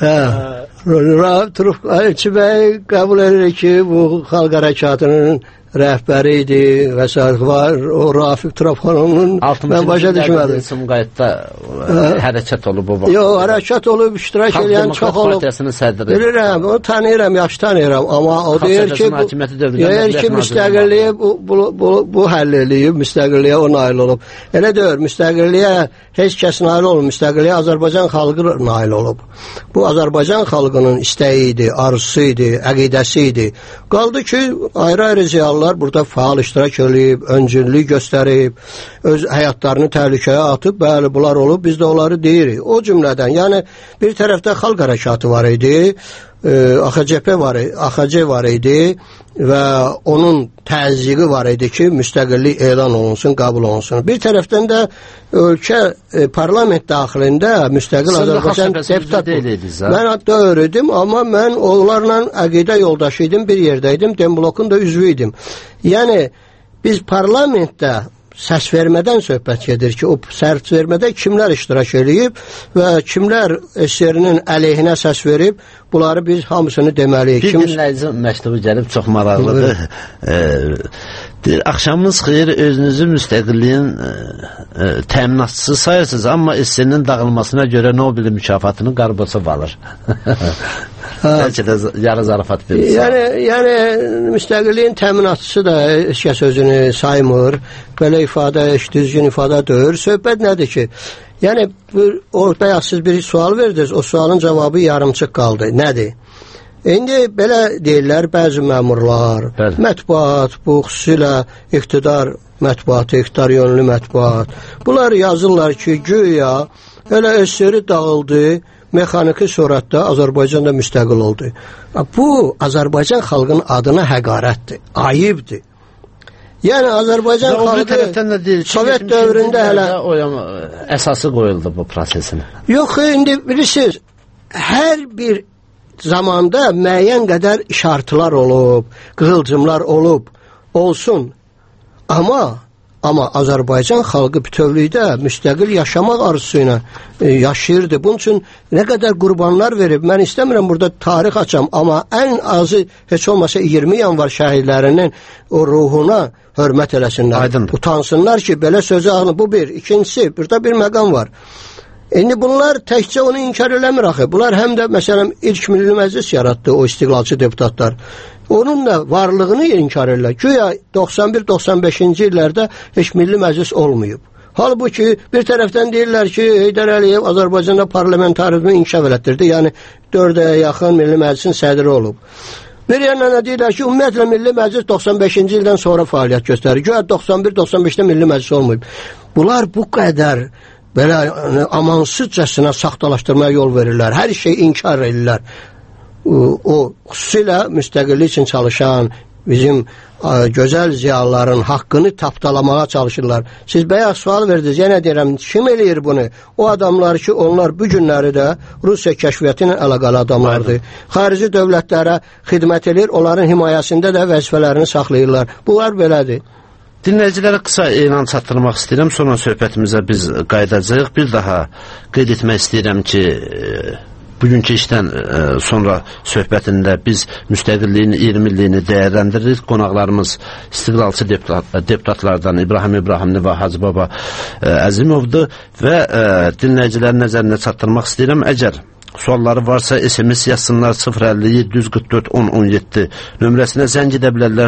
Elçibəy qəbul edir ki, bu xalq hərəkatının rəhbəri idi və s. var. O Rafiq Turapanovun mən başa düşmədim. Sumqayıtda hərəkət olub o vaxt. Yox, hərəkət olub, iştirak edən çox olub. Partiyasının sədri. Bilirəm, onu tanıyıram, yaxşı tanıyıram, amma o deyir ki, müstəqilliyi bu həll eləyib, müstəqilliyə o nail olub. Elə deyir, müstəqilliyə heç kəs nail olub, müstəqilliyə Azərbaycan xalqı nail olub. Bu Azərbaycan xalqının istəyi idi, arzusu idi, əqidəsi idi. Qaldı ki, ayrı-ayrı ziyalılar burada faal iştirak edib, öncüllük göstərib, öz həyatlarını təhlükəyə atıb, bəli, bunlar olub, biz də onları deyirik. O cümlədən, yəni bir tərəfdə xalq hərəkatı var idi, AXC var idi və onun təzyiqi var idi ki, müstəqillik elan olunsun, qəbul olunsun. Bir tərəfdən də ölkə parlament daxilində müstəqil Azərbaycan deputat. Mən hatta öyrədim, amma mən onlarla əqidə yoldaşı idim, bir yerdə idim, Demblokun da üzvü idim. Yəni, biz parlamentdə səs vermədən söhbət gedir ki, o səs vermədə kimlər iştirak edib və kimlər SSR-nin əleyhinə səs verib, bunları biz hamısını deməliyik. Bir dinləyici məktubu gəlib, çox maraqlıdır. Axşamınız xeyir, özünüzü müstəqilliyin təminatçısı sayırsınız, amma SSR-nin dağılmasına görə Nobel mükafatını Qarbosov alır. Bəlkə də yarı zarafat verir. Yəni müstəqilliyin təminatçısı da heç kəs özünü saymır. Belə ifadə, düzgün ifadə deyir. Söhbət nədir ki? Yəni orada siz bir sual verdiniz, o sualın cavabı yarımçıq qaldı. Nədir? İndi belə deyirlər bəzi məmurlar, mətbuat, bu xüsusilə iqtidar mətbuatı, iqtidar yönlü mətbuat. Bunlar yazırlar ki, güya elə SSR dağıldı, mexaniki surətdə Azərbaycanda müstəqil oldu. Bu, Azərbaycan xalqının adına həqarətdir, ayıbdır. Yəni, Azərbaycan xalqı Sovet dövründə hələ... Əsası qoyuldu bu prosesin. Yox, indi bilirsiniz, hər bir zamanda müəyyən qədər işartılar olub, qığılcımlar olub, olsun. Amma Azərbaycan xalqı bütövlükdə müstəqil yaşamaq arzusu ilə yaşayırdı. Bunun üçün nə qədər qurbanlar verib, mən istəmirəm burada tarix açam, amma ən azı heç olmasa 20 yanvar şəhidlərinin o ruhuna hörmət eləsinlər. Aydındır. Utansınlar ki, belə sözü ağlı. Bu bir. İkincisi, burada bir məqam var. İndi bunlar təkcə onu inkar eləmir axı. Bunlar həm də, məsələn, ilk Milli Məclis yaratdı o istiqlalçı deputatlar. Onun da varlığını inkar edirlər. Güya 91-95-ci illərdə heç Milli Məclis olmayıb. Halbuki bir tərəfdən deyirlər ki, Heydər Əliyev Azərbaycanda parlamentarizmi inkişaf elətdirdi. Yəni 4 aya yaxın Milli Məclisin sədri olub. Bir yandan deyirlər ki, ümumiyyətlə Milli Məclis 95-ci ildən sonra fəaliyyət göstərir. Güya 91-95-də Milli Məclis olmayıb. Bunlar bu qədər belə amansızcasına saxtalaşdırmaya yol verirlər. Hər şeyi inkar edirlər. O xüsusilə müstəqillik üçün çalışan bizim gözəl ziyalıların haqqını tapdalamağa çalışırlar. Siz bayaq sual verdiniz, yenə deyirəm, kim eləyir bunu? O adamlar ki, onlar bu günləri də Rusiya kəşfiyyatı ilə əlaqəli adamlardır. Xarici dövlətlərə xidmət edir, onların himayəsində də vəzifələrini saxlayırlar. Bunlar belədir. Dinləyicilərə qısa elan çatdırmaq istəyirəm, sonra söhbətimizə biz qayıdacağıq. Bir daha qeyd etmək istəyirəm ki, bugünkü işdən sonra söhbətində biz müstəqilliyin 20 illiyini dəyərləndiririk. Qonaqlarımız istiqlalçı deputatlardan İbrahim İbrahimli və Hacı Baba Əzimovdur və dinləyicilərin nəzərinə çatdırmaq istəyirəm. Əgər sualları varsa SMS yazsınlar 057-444-1017 nömrəsinə zəng edə bilərlər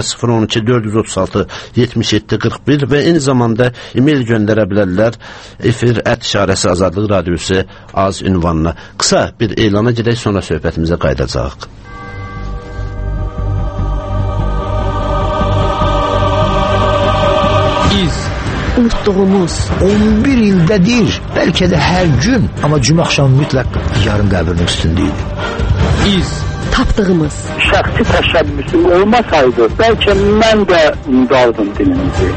012-436-77-41 və eyni zamanda e-mail göndərə bilərlər efir@işarəsi azadlıq radiosu az ünvanına. Qısa bir elana gedək, sonra söhbətimizə qayıdacağıq. Unutduğumuz 11 ildədir, bəlkə də hər gün, amma cümə axşamı mütləq yarın qəbrinin üstündəydi. İz tapdığımız şəxsi təşəbbüsü olmasaydı, bəlkə mən də unudardım dilimizi.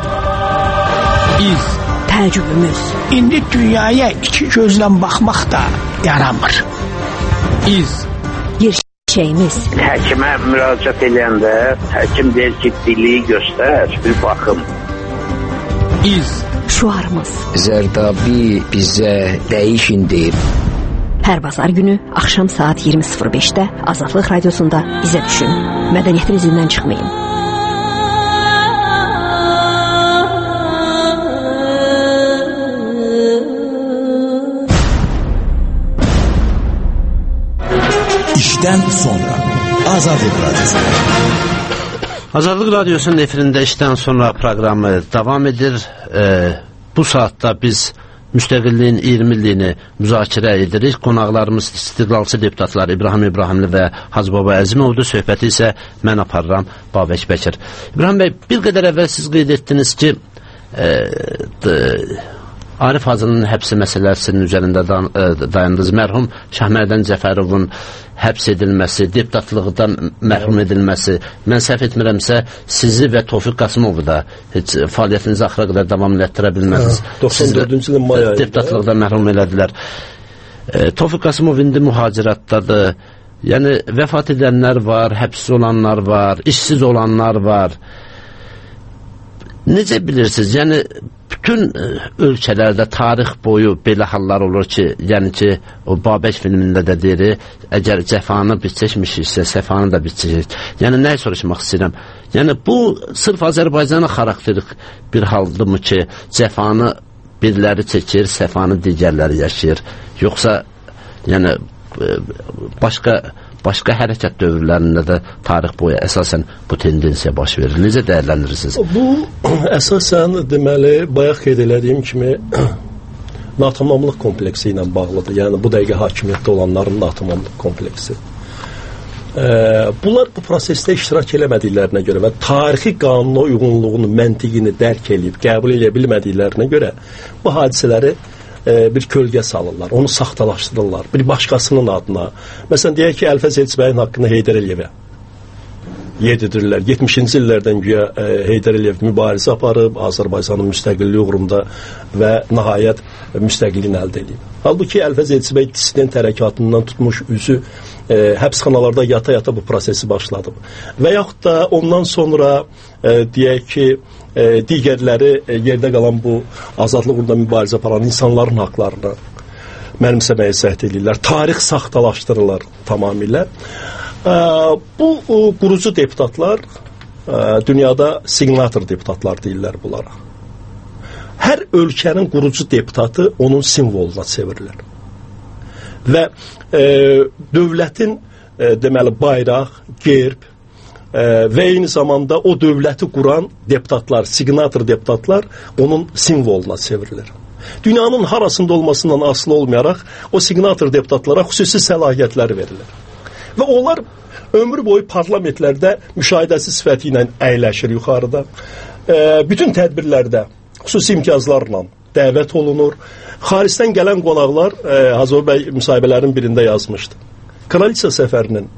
İz təəccübümüz. İndi dünyaya iki gözlə baxmaq da yaramır. İz şeyimiz. Həkimə müraciət edəndə həkim deyir ki, dili göstər, bir baxım. İz şuarımız. Zərdabi bizə dəyişin deyib. Hər bazar günü axşam saat 20:05-də Azadlıq Radiosunda bizə düşün. Mədəniyyətin izindən çıxmayın. İşdən sonra Azadlıq Radyosu. Azadlıq Radyosu'nun efirində işdən sonra proqramı davam edir. Bu saatda biz müstəqilliyin 20 illiyini müzakirə edirik. Qonaqlarımız istiqlalçı deputatlar İbrahim İbrahimli və Hacı Baba Əzimovdur. Söhbəti isə mən aparıram, Babək Bəkir. İbrahim bəy, bir qədər əvvəl siz qeyd etdiniz ki, Arif Hacının həbsi məsələsinin üzərində dayandınız. Mərhum Şahmərdən Cəfərovun həbs edilməsi, deputatlıqdan məhrum edilməsi, mən səhv etmirəmsə, sizi və Tofiq Qasımovu da heç fəaliyyətinizi axıra qədər davam etdirə bilmədiniz. 94-cü ilin may ayında deputatlıqdan məhrum elədilər. Tofiq Qasımov indi mühacirətdadır. Yəni, vəfat edənlər var, həbsiz olanlar var, işsiz olanlar var. Necə bilirsiniz? Yəni, bütün ölkələrdə tarix boyu belə hallar olur ki, yəni ki, o Babək filmində də deyir, əgər cəfanı biz çəkmişiksə, səfanı da biz çəkik. Yəni, nəyi soruşmaq istəyirəm? Yəni, bu sırf Azərbaycana xarakterik bir haldırmı ki, cəfanı biriləri çəkir, səfanı digərləri yaşayır. Yoxsa, yəni, başqa hərəkət dövrlərində də tarix boyu əsasən bu tendensiya baş verir. Necə dəyərləndirirsiniz? Bu, əsasən, deməli, bayaq qeyd elədiyim kimi natamamlıq kompleksi ilə bağlıdır. Yəni, bu dəqiqə hakimiyyətdə olanların natamamlıq kompleksi. Bunlar bu prosesdə iştirak eləmədiklərinə görə və tarixi qanuna uyğunluğunu, məntiqini dərk eləyib, qəbul edə bilmədiklərinə görə bu hadisələri bir kölgə salırlar, onu saxtalaşdırırlar, bir başqasının adına. Məsələn, deyək ki, Əlfəz Elçibəyin haqqında Heydər Əliyevə yedirirlər. 70-ci illərdən güya Heydər Əliyev mübarizə aparıb, Azərbaycanın müstəqilliyi uğrunda və nəhayət müstəqilliyin əldə edib. Halbuki Əlfəz Elçibəy dissident hərəkatından tutmuş üzü həbsxanalarda yata-yata bu prosesi başladıb. Və yaxud da ondan sonra deyək ki, digərləri yerdə qalan bu azadlıq uğrunda mübarizə aparan insanların haqlarını mənimsəməyə cəhd edirlər. Tarix saxtalaşdırırlar tamamilə. Bu qurucu deputatlar dünyada signator deputatlar deyirlər bunlara. Hər ölkənin qurucu deputatı onun simvoluna çevrilir. Və dövlətin deməli bayraq, gerb və eyni zamanda o dövləti quran deputatlar, signator deputatlar onun simvoluna çevrilir. Dünyanın harasında olmasından asılı olmayaraq o signator deputatlara xüsusi səlahiyyətlər verilir. Və onlar ömrü boyu parlamentlərdə müşahidəsi sifəti ilə əyləşir yuxarıda. Bütün tədbirlərdə xüsusi imtiyazlarla dəvət olunur. Xaricdən gələn qonaqlar, Hacı bəy müsahibələrin birində yazmışdı. Kraliça səfərinin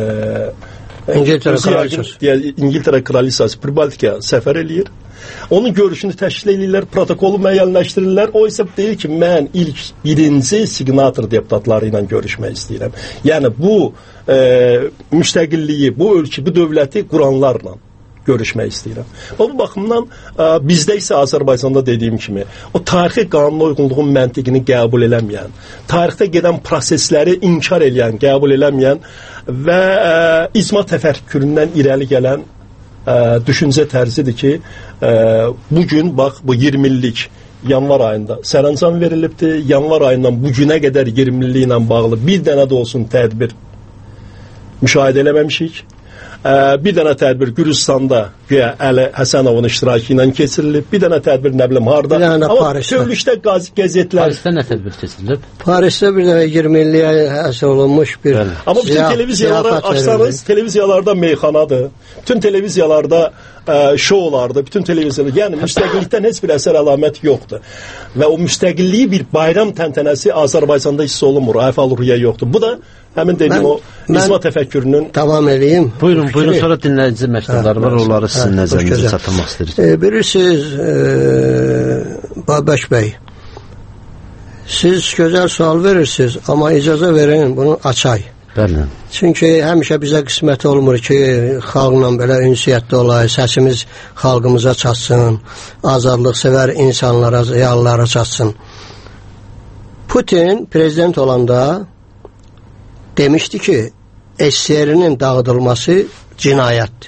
İngiltərə kraliçası Pribaltikaya səfər eləyir. Onun görüşünü təşkil edirlər, protokolu müəyyənləşdirirlər. O isə deyir ki, mən ilk birinci signator deputatları ilə görüşmək istəyirəm. Yəni, bu müstəqilliyi, bu ölkə, bu dövləti quranlarla görüşmək istəyirəm. Bu baxımdan bizdə isə Azərbaycanda dediyim kimi o tarixi qanuna uyğunluğun məntiqini qəbul eləməyən, tarixdə gedən prosesləri inkar eləyən, qəbul eləməyən və icma təfəkküründən irəli gələn düşüncə tərzidir ki, bugün bax bu 20 illik yanvar ayında sərəncam verilibdir. Yanvar ayından bu günə qədər 20 illik ilə bağlı bir dənə də olsun tədbir müşahidə eləməmişik. Bir dənə tədbir Gürcüstanda güya Əli Həsənovun iştirakı ilə keçirilib. Bir dənə tədbir nə bilim harda. Amma bütövlükdə qəzetlər. Parisdə nə tədbir keçirilib? Parisdə bir dənə 20 illiyə həsr olunmuş bir. Amma bütün televiziyaları açsanız, televiziyalarda meyxanadır. Bütün televiziyalarda şoulardır, bütün televiziyalar. Yəni müstəqillikdən heç bir əsər əlamət yoxdur. Və o müstəqilliyi bir bayram təntənəsi Azərbaycanda hiss olunmur. Əhval-ruhiyyə yoxdur. Bu da həmin dediyim o icma təfəkkürünün davam edeyim. Buyurun, sonra dinləyici məktubları var, onları sizin nəzərinizə çatdırmaq istəyirik. Bilirsiniz, Babək bəy, siz gözəl sual verirsiniz, amma icazə verin, bunu açay. Bəli. Çünki həmişə bizə qismət olmur ki, xalqla belə ünsiyyətdə olay, səsimiz xalqımıza çatsın, azadlıq sevər insanlara, ziyalılara çatsın. Putin prezident olanda demişdi ki, SSR-nin dağıdılması cinayətdir.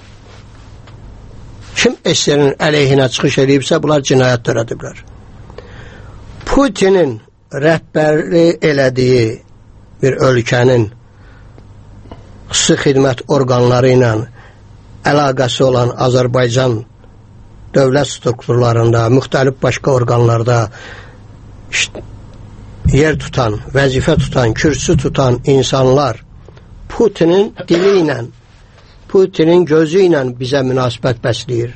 Kim SSR-nin əleyhinə çıxış edibsə, bunlar cinayət törədiblər. Putinin rəhbərlik elədiyi bir ölkənin xüsusi xidmət orqanları ilə əlaqəsi olan Azərbaycan dövlət strukturlarında, müxtəlif başqa orqanlarda yer tutan, vəzifə tutan, kürsü tutan insanlar Putinin dili ilə, Putinin gözü ilə bizə münasibət bəsləyir.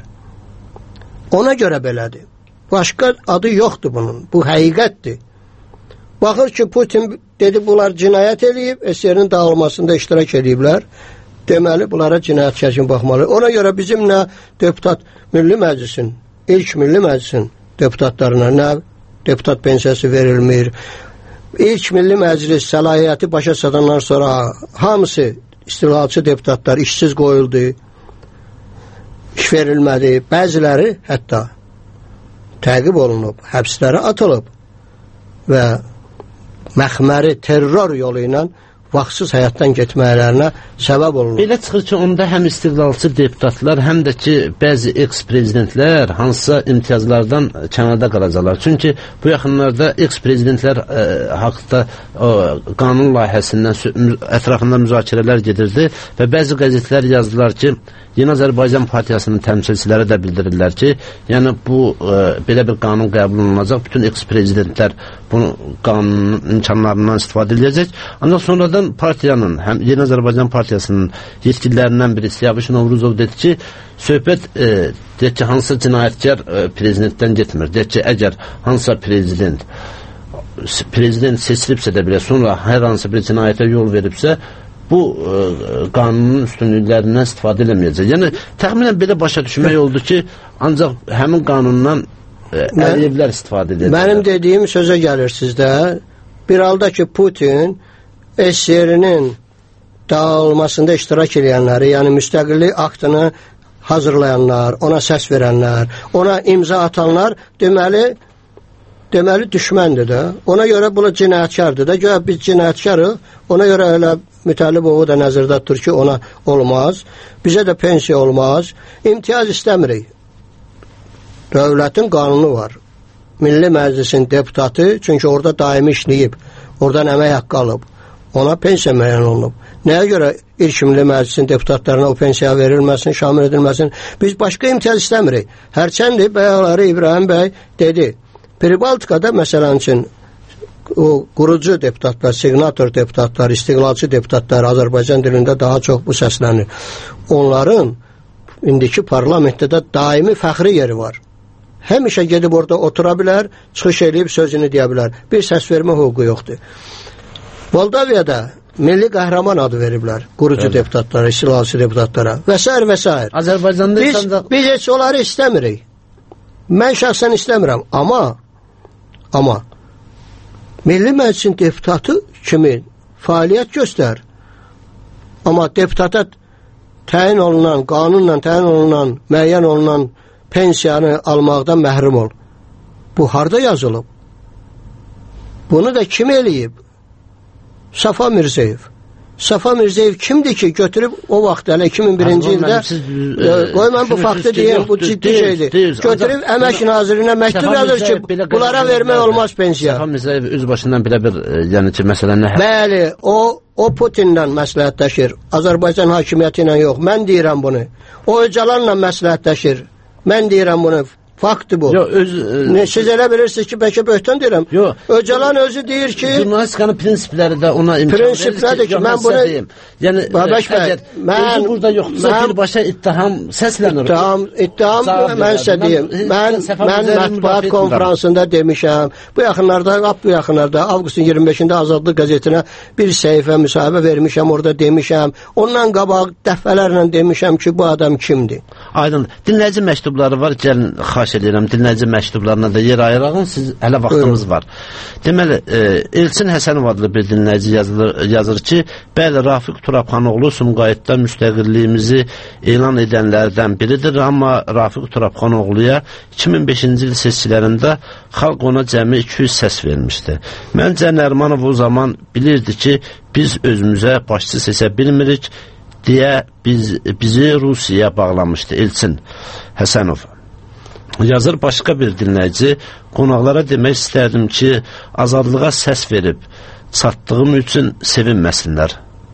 Ona görə belədir. Başqa adı yoxdur bunun. Bu həqiqətdir. Baxır ki, Putin dedi, bunlar cinayət eləyib, SSR-nin dağılmasında iştirak ediblər. Deməli, bunlara cinayət kəsin baxmalı. Ona görə bizim nə deputat Milli Məclisin, ilk Milli Məclisin deputatlarına nə deputat pensiyası verilmir. İlk Milli Məclis səlahiyyəti başa çatandan sonra hamısı istiqlalçı deputatlar işsiz qoyuldu. İş verilmədi. Bəziləri hətta təqib olunub, həbslərə atılıb və məxməri terror yolu ilə vaxtsız həyatdan getmələrinə səbəb olunur. Belə çıxır ki, onda həm istiqlalçı deputatlar, həm də ki, bəzi eks-prezidentlər hansısa imtiyazlardan kənarda qalacaqlar. Çünki bu yaxınlarda eks-prezidentlər haqda qanun layihəsindən ətrafında müzakirələr gedirdi və bəzi qəzetlər yazdılar ki, Yeni Azərbaycan Partiyasının təmsilçiləri də bildirirlər ki, yəni bu belə bir qanun qəbul olunacaq, bütün eks-prezidentlər bunu qanunun imkanlarından istifadə edəcək. Ancaq sonradan partiyanın, həm Yeni Azərbaycan Partiyasının yetkililərindən biri Siyavuş Novruzov dedi ki, söhbət deyək ki, hansısa cinayətkar prezidentdən getmir. Deyək ki, əgər hansısa prezident seçilibsə də belə, sonra hər hansı bir cinayətə yol veribsə, bu qanunun üstünlüklərindən istifadə edilməyəcək. Yəni, təxminən belə başa düşmək oldu ki, ancaq həmin qanundan əliyevlər istifadə edəcək. Mənim dediyim sözə gəlir sizdə. Bir halda ki, Putin SSR-nin dağılmasında iştirak edənləri, yəni müstəqillik aktını hazırlayanlar, ona səs verənlər, ona imza atanlar deməli düşməndir də. Ona görə bu cinayətkardır da. Görə biz cinayətkarıq, ona görə elə Mütəllibovu da nəzərdə tutur ki, ona olmaz. Bizə də pensiya olmaz. İmtiyaz istəmirik. Dövlətin qanunu var. Milli Məclisin deputatı, çünki orada daimi işləyib, oradan əmək haqqı alıb. Ona pensiya müəyyən olunub. Nəyə görə ilk Milli Məclisin deputatlarına o pensiya verilməsin, şamil edilməsin? Biz başqa imtiyaz istəmirik. Hərçəndi bəyaları İbrahim bəy dedi. Pribaltikada məsələn üçün o qurucu deputatlar, signator deputatlar, istiqlalçı deputatlar Azərbaycan dilində daha çox bu səslənir. Onların indiki parlamentdə də daimi fəxri yeri var. Həmişə gedib orada otura bilər, çıxış edib sözünü deyə bilər. Bir səs vermə hüququ yoxdur. Moldaviyada milli qəhrəman adı veriblər qurucu deputatlara, istiqlalçı deputatlara və s. və s. Azərbaycanda biz heç onları istəmirik. Mən şəxsən istəmirəm, amma Milli Məclisin deputatı kimi fəaliyyət göstər. Amma deputata təyin olunan, qanunla təyin olunan, müəyyən olunan pensiyanı almaqdan məhrum ol. Bu harda yazılıb? Bunu da kim eləyib? Safa Mirzəyev. Safa Mirzəyev kimdir ki, götürüb o vaxt hələ 2001-ci ildə qoy mən bu faktı deyim, bu ciddi şeydir. Götürüb əmək nazirinə məktub yazır ki, bunlara vermək olmaz pensiya. Safa Mirzəyev öz başından belə bir, yəni ki, məsələni... Bəli, o Putinlə məsləhətləşir. Azərbaycan hakimiyyəti ilə yox. Mən deyirəm bunu. O Öcalanla məsləhətləşir. Mən deyirəm bunu. Faktdır bu. Siz elə bilirsiniz ki, bəlkə böhtan deyirəm. Öcalan özü deyir ki... Jurnalistikanın prinsipləri də ona imkan verir ki, mən bunu... Yəni, əgər özü burada yoxdursa, birbaşa ittiham səslənir. İttiham mən sizə deyim. Mən mətbuat konferansında demişəm. Bu yaxınlarda, avqustun 25-də Azadlıq qəzetinə bir səhifə müsahibə vermişəm, orada demişəm. Ondan qabaq dəfələrlə demişəm ki, bu adam kimdir? Aydın, dinləyici məktubları var, gəlin, xahiş edirəm, dinləyici məktublarına da yer ayırağın, siz hələ vaxtımız var. Deməli, Elçin Həsənov adlı bir dinləyici yazır ki, bəli, Rafiq Turabxanoğlu Sumqayıtda müstəqilliyimizi elan edənlərdən biridir, amma Rafiq Turabxanoğluya 2005-ci il seçkilərində xalq ona cəmi 200 səs vermişdi. Məncə Nərimanov o zaman bilirdi ki, biz özümüzə başçı seçə bilmirik deyə bizi Rusiyaya bağlamışdı Elçin Həsənov. Yazır başqa bir dinləyici, qonaqlara demək istərdim ki, azadlığa səs verib çatdığım üçün sevinməsinlər.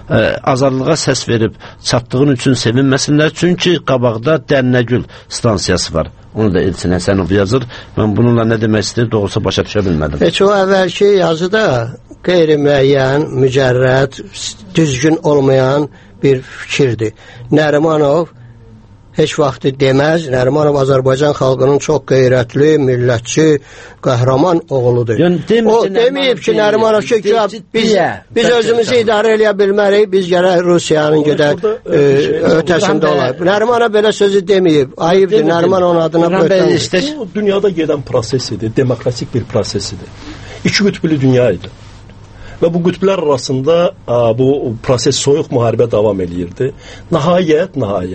azadlığa səs verib çatdığın üçün sevinməsinlər. Çünki qabaqda Dənnəgül stansiyası var. Onu da Elçin Həsənov yazır. Mən bununla nə demək istəyir, doğrusu başa düşə bilmədim. Heç o əvvəlki yazıda qeyri-müəyyən, mücərrəd, düzgün olmayan bir fikirdir. Nərimanov heç vaxtı deməz. Nərimanov Azərbaycan xalqının çox qeyrətli, millətçi, qəhrəman oğludur. O deməyib ki, Nərimanov ki, biz özümüzü idarə eləyə bilmərik, biz gərək Rusiyanın gedək ötəsində olayıq. Nərimanov belə sözü deməyib. Ayıbdır, Nəriman onun adına böhtən. Bu dünyada gedən prosesidir, demokratik bir prosesidir. İki qütblü dünya idi. Və bu qütblər arasında bu proses soyuq müharibə davam edirdi. Nəhayət,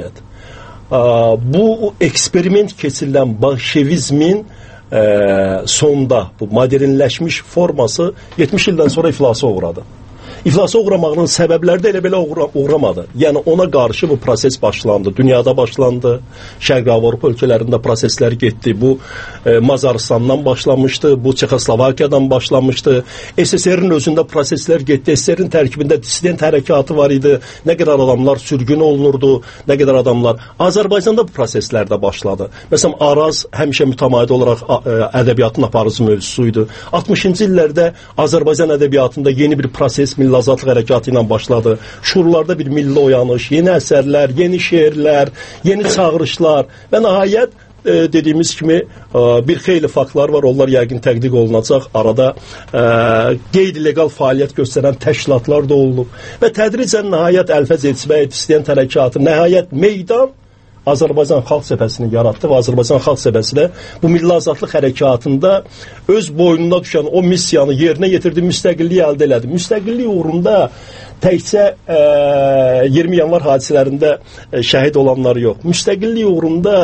bu eksperiment keçirilən bolşevizmin sonda bu modernləşmiş forması 70 ildən sonra iflasa uğradı. İflasa uğramağının səbəbləri də elə belə uğramadı. Yəni ona qarşı bu proses başlandı. Dünyada başlandı. Şərqi Avropa ölkələrində proseslər getdi. Bu Mazaristandan başlamışdı. Bu Çexoslovakiyadan başlamışdı. SSR-in özündə proseslər getdi. SSR-in tərkibində dissident hərəkatı var idi. Nə qədər adamlar sürgün olunurdu. Nə qədər adamlar. Azərbaycanda bu proseslər də başladı. Məsələn, Araz həmişə mütəmadi olaraq ədəbiyyatın aparıcı mövzusuydu. 60-cı illərdə Azərbaycan ədəbiyyatında yeni bir proses, milli azadlıq hərəkatı ilə başladı. Şuurlarda bir milli oyanış, yeni əsərlər, yeni şeirlər, yeni çağırışlar və nəhayət dediyimiz kimi bir xeyli faktlar var. Onlar yəqin təqdiq olunacaq. Arada qeyri-legal fəaliyyət göstərən təşkilatlar da olub. Və tədricən nəhayət Əlfəz Elçibəyev dissident hərəkatı, nəhayət meydan Azərbaycan Xalq Cəbhəsini yaratdı və Azərbaycan Xalq Cəbhəsi də bu milli azadlıq hərəkatında öz boynuna düşən o missiyanı yerinə yetirdi, müstəqilliyi əldə elədi. Müstəqillik uğrunda təkcə 20 yanvar hadisələrində şəhid olanlar yox. Müstəqillik uğrunda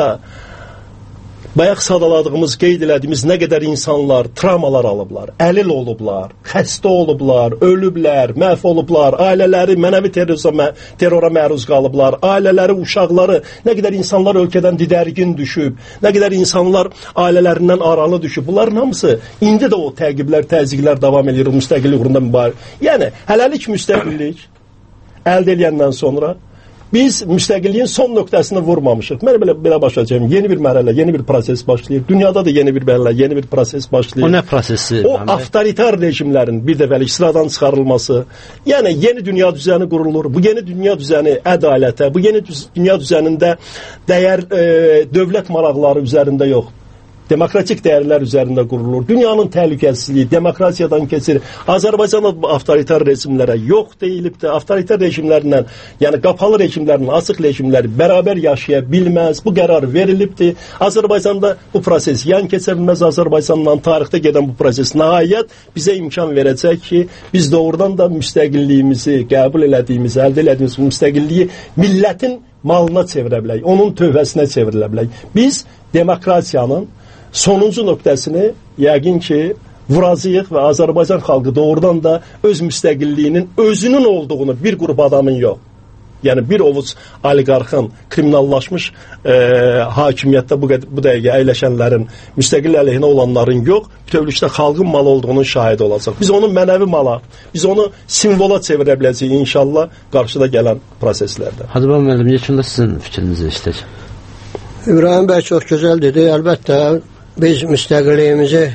bayaq sadaladığımız, qeyd elədiyimiz nə qədər insanlar travmalar alıblar, əlil olublar, xəstə olublar, ölüblər, məhv olublar, ailələri mənəvi terrora məruz qalıblar, ailələri, uşaqları, nə qədər insanlar ölkədən didərgin düşüb, nə qədər insanlar ailələrindən aralı düşüb. Bunların hamısı indi də o təqiblər, təzyiqlər davam edir, müstəqillik uğrunda mübarizə. Yəni, hələlik müstəqillik əldə edəndən sonra biz müstəqilliyin son nöqtəsini vurmamışıq. Mən belə başlayacağım. Yeni bir mərhələ, yeni bir proses başlayır. Dünyada da yeni bir mərhələ, yeni bir proses başlayır. O nə prosesi? O avtoritar rejimlərin bir dəfəlik sıradan çıxarılması. Yəni yeni dünya düzəni qurulur. Bu yeni dünya düzəni ədalətə, bu yeni dünya düzənində dövlət maraqları üzərində yox, demokratik dəyərlər üzərində qurulur. Dünyanın təhlükəsizliyi demokratiyadan keçir. Azərbaycanda avtoritar rejimlərə yox deyilibdir. Avtoritar rejimlərlə, yəni qapalı rejimlərlə açıq rejimlər bərabər yaşaya bilməz. Bu qərar verilibdir. Azərbaycanda bu proses yan keçə bilməz. Azərbaycandan tarixdə gedən bu proses nəhayət bizə imkan verəcək ki, biz doğrudan da müstəqilliyimizi qəbul elədiyimiz, əldə elədiyimiz müstəqilliyi millətin malına çevirə bilək, onun tövbəsinə çevrilə bilək. Biz demokratiyanın sonuncu nöqtəsini yəqin ki vuracağıq və Azərbaycan xalqı doğrudan da öz müstəqilliyinin özünün olduğunu bir qrup adamın yox. Yəni bir ovuc oliqarxın, kriminallaşmış hakimiyyətdə bu dəqiqə əyləşənlərin, müstəqil əleyhinə olanların yox, bütövlükdə xalqın malı olduğunun şahidi olacaq. Biz onu mənəvi mala, biz onu simvola çevirə biləcəyik inşallah qarşıda gələn proseslərdə. Hacıbab müəllim, yekunda sizin fikrinizi istəyək. İbrahim bəy çox gözəl dedi. Əlbəttə biz müstəqilliyimizi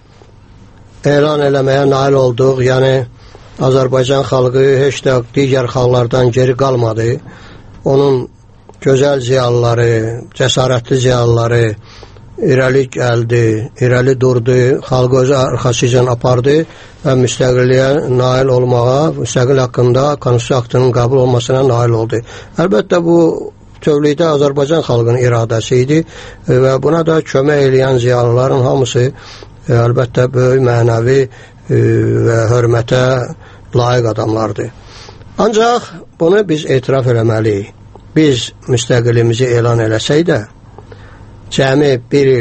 elan eləməyə nail olduq. Yəni Azərbaycan xalqı heç də digər xalqlardan geri qalmadı. Onun gözəl ziyalıları, cəsarətli ziyalıları irəli gəldi, irəli durdu, xalqı özü arxasıca apardı və müstəqilliyə nail olmağa, müstəqil haqqında konstitusiya aktının qəbul olmasına nail oldu. Əlbəttə bu bütövlükdə Azərbaycan xalqının iradəsi idi və buna da kömək eləyən ziyalıların hamısı əlbəttə böyük mənəvi və hörmətə layiq adamlardır. Ancaq bunu biz etiraf eləməliyik. Biz müstəqilliyimizi elan eləsək də cəmi bir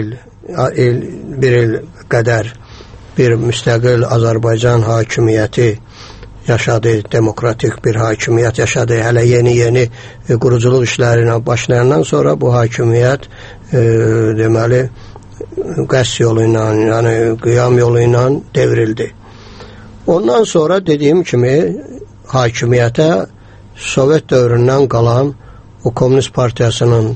il qədər bir müstəqil Azərbaycan hakimiyyəti yaşadı, demokratik bir hakimiyyət yaşadı. Hələ yeni quruculuq işlərinə başlayandan sonra bu hakimiyyət deməli qəsd yolu ilə, yəni qiyam yolu ilə devrildi. Ondan sonra dediyim kimi hakimiyyətə Sovet dövründən qalan o Komünist Partiyasının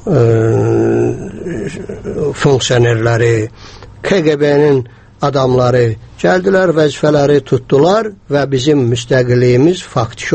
funksiyonerləri, KGB-nin adamları gəldilər, vəzifələri tutdular və bizim müstəqilliyimiz faktiki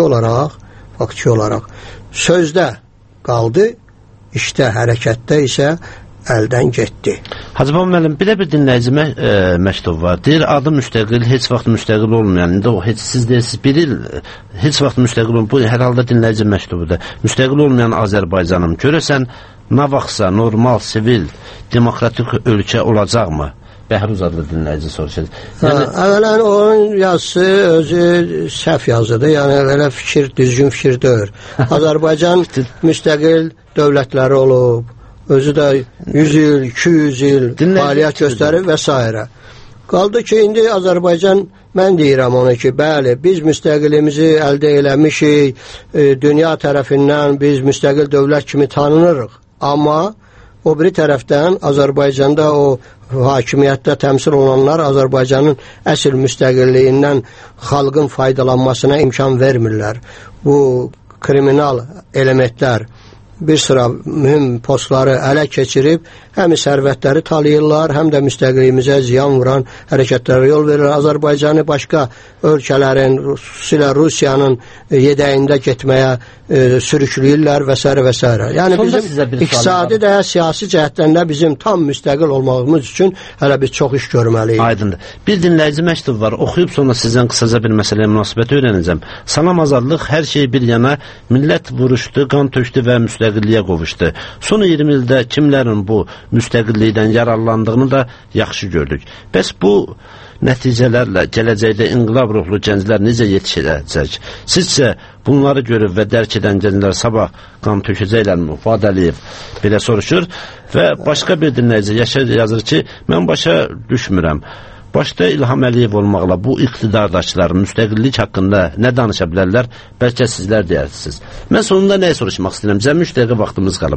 olaraq sözdə qaldı, işdə, hərəkətdə isə əldən getdi. Hacıbab müəllim, bir dinləyici məktub var. Deyir, adı müstəqil, heç vaxt müstəqil olmayan, indi o heç siz deyirsiniz, bir il heç vaxt müstəqil olmayan, bu hər halda dinləyici məktubudur. Müstəqil olmayan Azərbaycanım, görəsən, nə vaxtsa normal, sivil, demokratik ölkə olacaqmı? Bəhruz adlı dinləyici soruşur. Əvvələn onun yazısı özü səhv yazıdır, yəni elə fikir, düzgün fikir deyil. Azərbaycan müstəqil dövlətləri olub, özü də 100 il, 200 il fəaliyyət göstərib və s. Qaldı ki, indi Azərbaycan, mən deyirəm onu ki, bəli, biz müstəqilimizi əldə eləmişik, dünya tərəfindən biz müstəqil dövlət kimi tanınırıq. Amma o biri tərəfdən Azərbaycanda o hakimiyyətdə təmsil olunanlar Azərbaycanın əsl müstəqilliyindən xalqın faydalanmasına imkan vermirlər. Bu kriminal elementlər bir sıra mühüm postları ələ keçirib, həm sərvətləri talayırlar, həm də müstəqilliyimizə ziyan vuran hərəkətlərə yol verir. Azərbaycanı başqa ölkələrin, xüsusilə Rusiyanın yedəyində getməyə sürükləyirlər və s. və s. Yəni bizim iqtisadi də, siyasi cəhətdən də bizim tam müstəqil olmağımız üçün hələ biz çox iş görməliyik. Aydındır. Bir dinləyici məktub var. Oxuyub sonra sizdən qısaca bir məsələyə münasibət öyrənəcəm. Salam azadlıq, hər şey bir yana, millət vuruşdu, qan tökdü və müstəqilliyə qovuşdu. Son 20 ildə kimlərin bu müstəqillikdən yararlandığını da yaxşı gördük. Bəs bu nəticələrlə gələcəkdə inqilab ruhlu gənclər necə yetişəcək? Sizcə bunları görüb və dərk edən gənclər sabah qan tökəcəklərmi? Fuad Əliyev belə soruşur və başqa bir dinləyici Yaşar yazır ki, mən başa düşmürəm. Başda İlham Əliyev olmaqla bu iqtidardakılar müstəqillik haqqında nə danışa bilərlər? Bəlkə sizlər deyirsiniz. Mən sonunda nəyə soruşmaq istəyirəm? Cəmi 3 dəqiqə vaxtımız qalıb.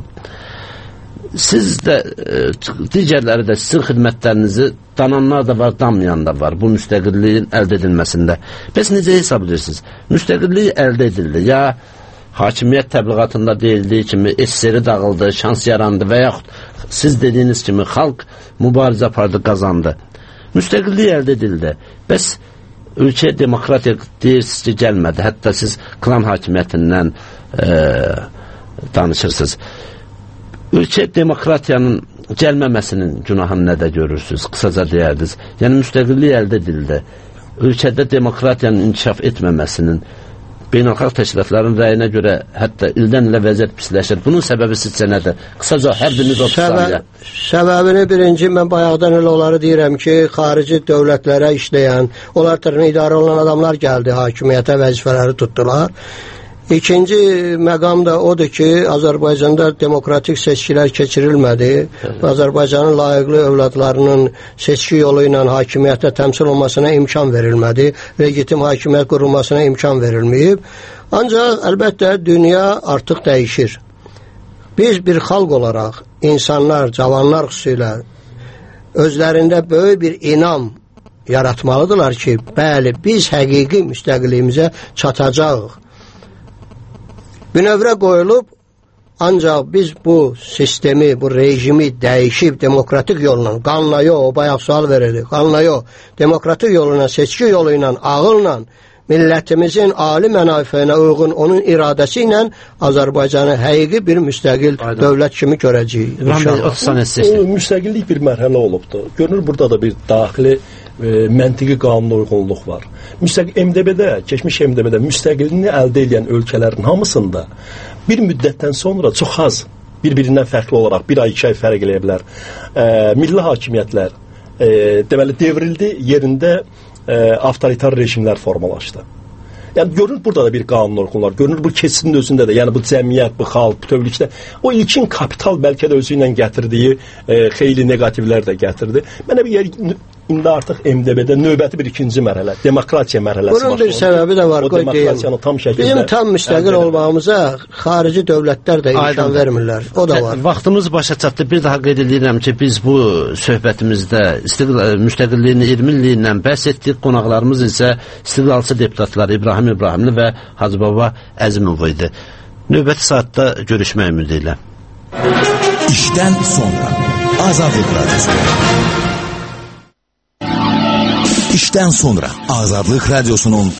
Siz də, digərləri də sizin xidmətlərinizi dananlar da var, danmayan da var bu müstəqilliyin əldə edilməsində. Bəs necə hesab edirsiniz? Müstəqillik əldə edildi, ya hakimiyyət təbliğatında deyildiyi kimi SSR dağıldı, şans yarandı və yaxud siz dediyiniz kimi xalq mübarizə apardı, qazandı. Müstəqillik əldə edildi. Bəs ölkəyə demokratiya deyirsiniz ki, gəlmədi. Hətta siz klan hakimiyyətindən danışırsınız. Ölkə demokratiyanın gəlməməsinin günahını nədə görürsünüz? Qısaca deyərdiniz. Yəni, müstəqillik əldə edildi. Ölkədə demokratiyanın inkişaf etməməsinin, beynəlxalq təşkilatların rəyinə görə hətta ildən ilə vəziyyət pisləşir. Bunun səbəbi sizcə nədir? Qısaca, hər biriniz 30 saniyə. Səbəbini birinci, mən bayaqdan elə onları deyirəm ki, xarici dövlətlərə işləyən, onlar tərəfindən idarə olunan adamlar gəldi, hakimiyyətə vəzifələri tutdular. İkinci məqam da odur ki, Azərbaycanda demokratik seçkilər keçirilmədi. Azərbaycanın layiqli övladlarının seçki yolu ilə hakimiyyətə təmsil olmasına imkan verilmədi. Legitim hakimiyyət qurulmasına imkan verilməyib. Ancaq əlbəttə dünya artıq dəyişir. Biz bir xalq olaraq, insanlar, cavanlar xüsusilə özlərində böyük bir inam yaratmalıdırlar ki, bəli, biz həqiqi müstəqilliyimizə çatacağıq. Bünövrə qoyulub, ancaq biz bu sistemi, bu rejimi dəyişib demokratik yolla, qanla yox, o bayaq sual verildi, qanla yox, demokratik yolla, seçki yolu ilə, ağılla, millətimizin ali mənafeyinə uyğun onun iradəsi ilə Azərbaycanı həqiqi bir müstəqil dövlət kimi görəcəyik. Müstəqillik bir mərhələ olubdur. Görünür, burada da bir daxili məntiqi qanuna uyğunluq var. MDB-də, keçmiş MDB-də müstəqilliyini əldə edən ölkələrin hamısında bir müddətdən sonra çox az bir-birindən fərqli olaraq, bir ay, 2 ay fərq eləyə bilər. Milli hakimiyyətlər deməli devrildi, yerində avtoritar rejimlər formalaşdı. Yəni görünür burada da bir qanun uyğunluq var. Görünür bu keçidin özündə də, yəni bu cəmiyyət, bu xalq, bütövlükdə o ilkin kapital bəlkə də özü ilə gətirdiyi xeyli neqativlər də gətirdi. Mənə bir indi artıq MDB-də növbəti bir ikinci mərhələ, demokratiya mərhələsi başlanır. Bunun bir səbəbi də var, qoy deyim. Bizim tam müstəqil olmağımıza xarici dövlətlər də imkan vermirlər. O da var. Vaxtımız başa çatdı. Bir daha qeyd edirəm ki, biz bu söhbətimizdə müstəqilliyin 20 illiyindən bəhs etdik. Qonaqlarımız isə istiqlalçı deputatlar İbrahim İbrahimli və Hacıbaba Əzimov idi. Növbəti saatda görüşmək ümidi ilə. İşdən sonra Azadlıq Radyosu. İşdən sonra Azadlıq Radyosu'nun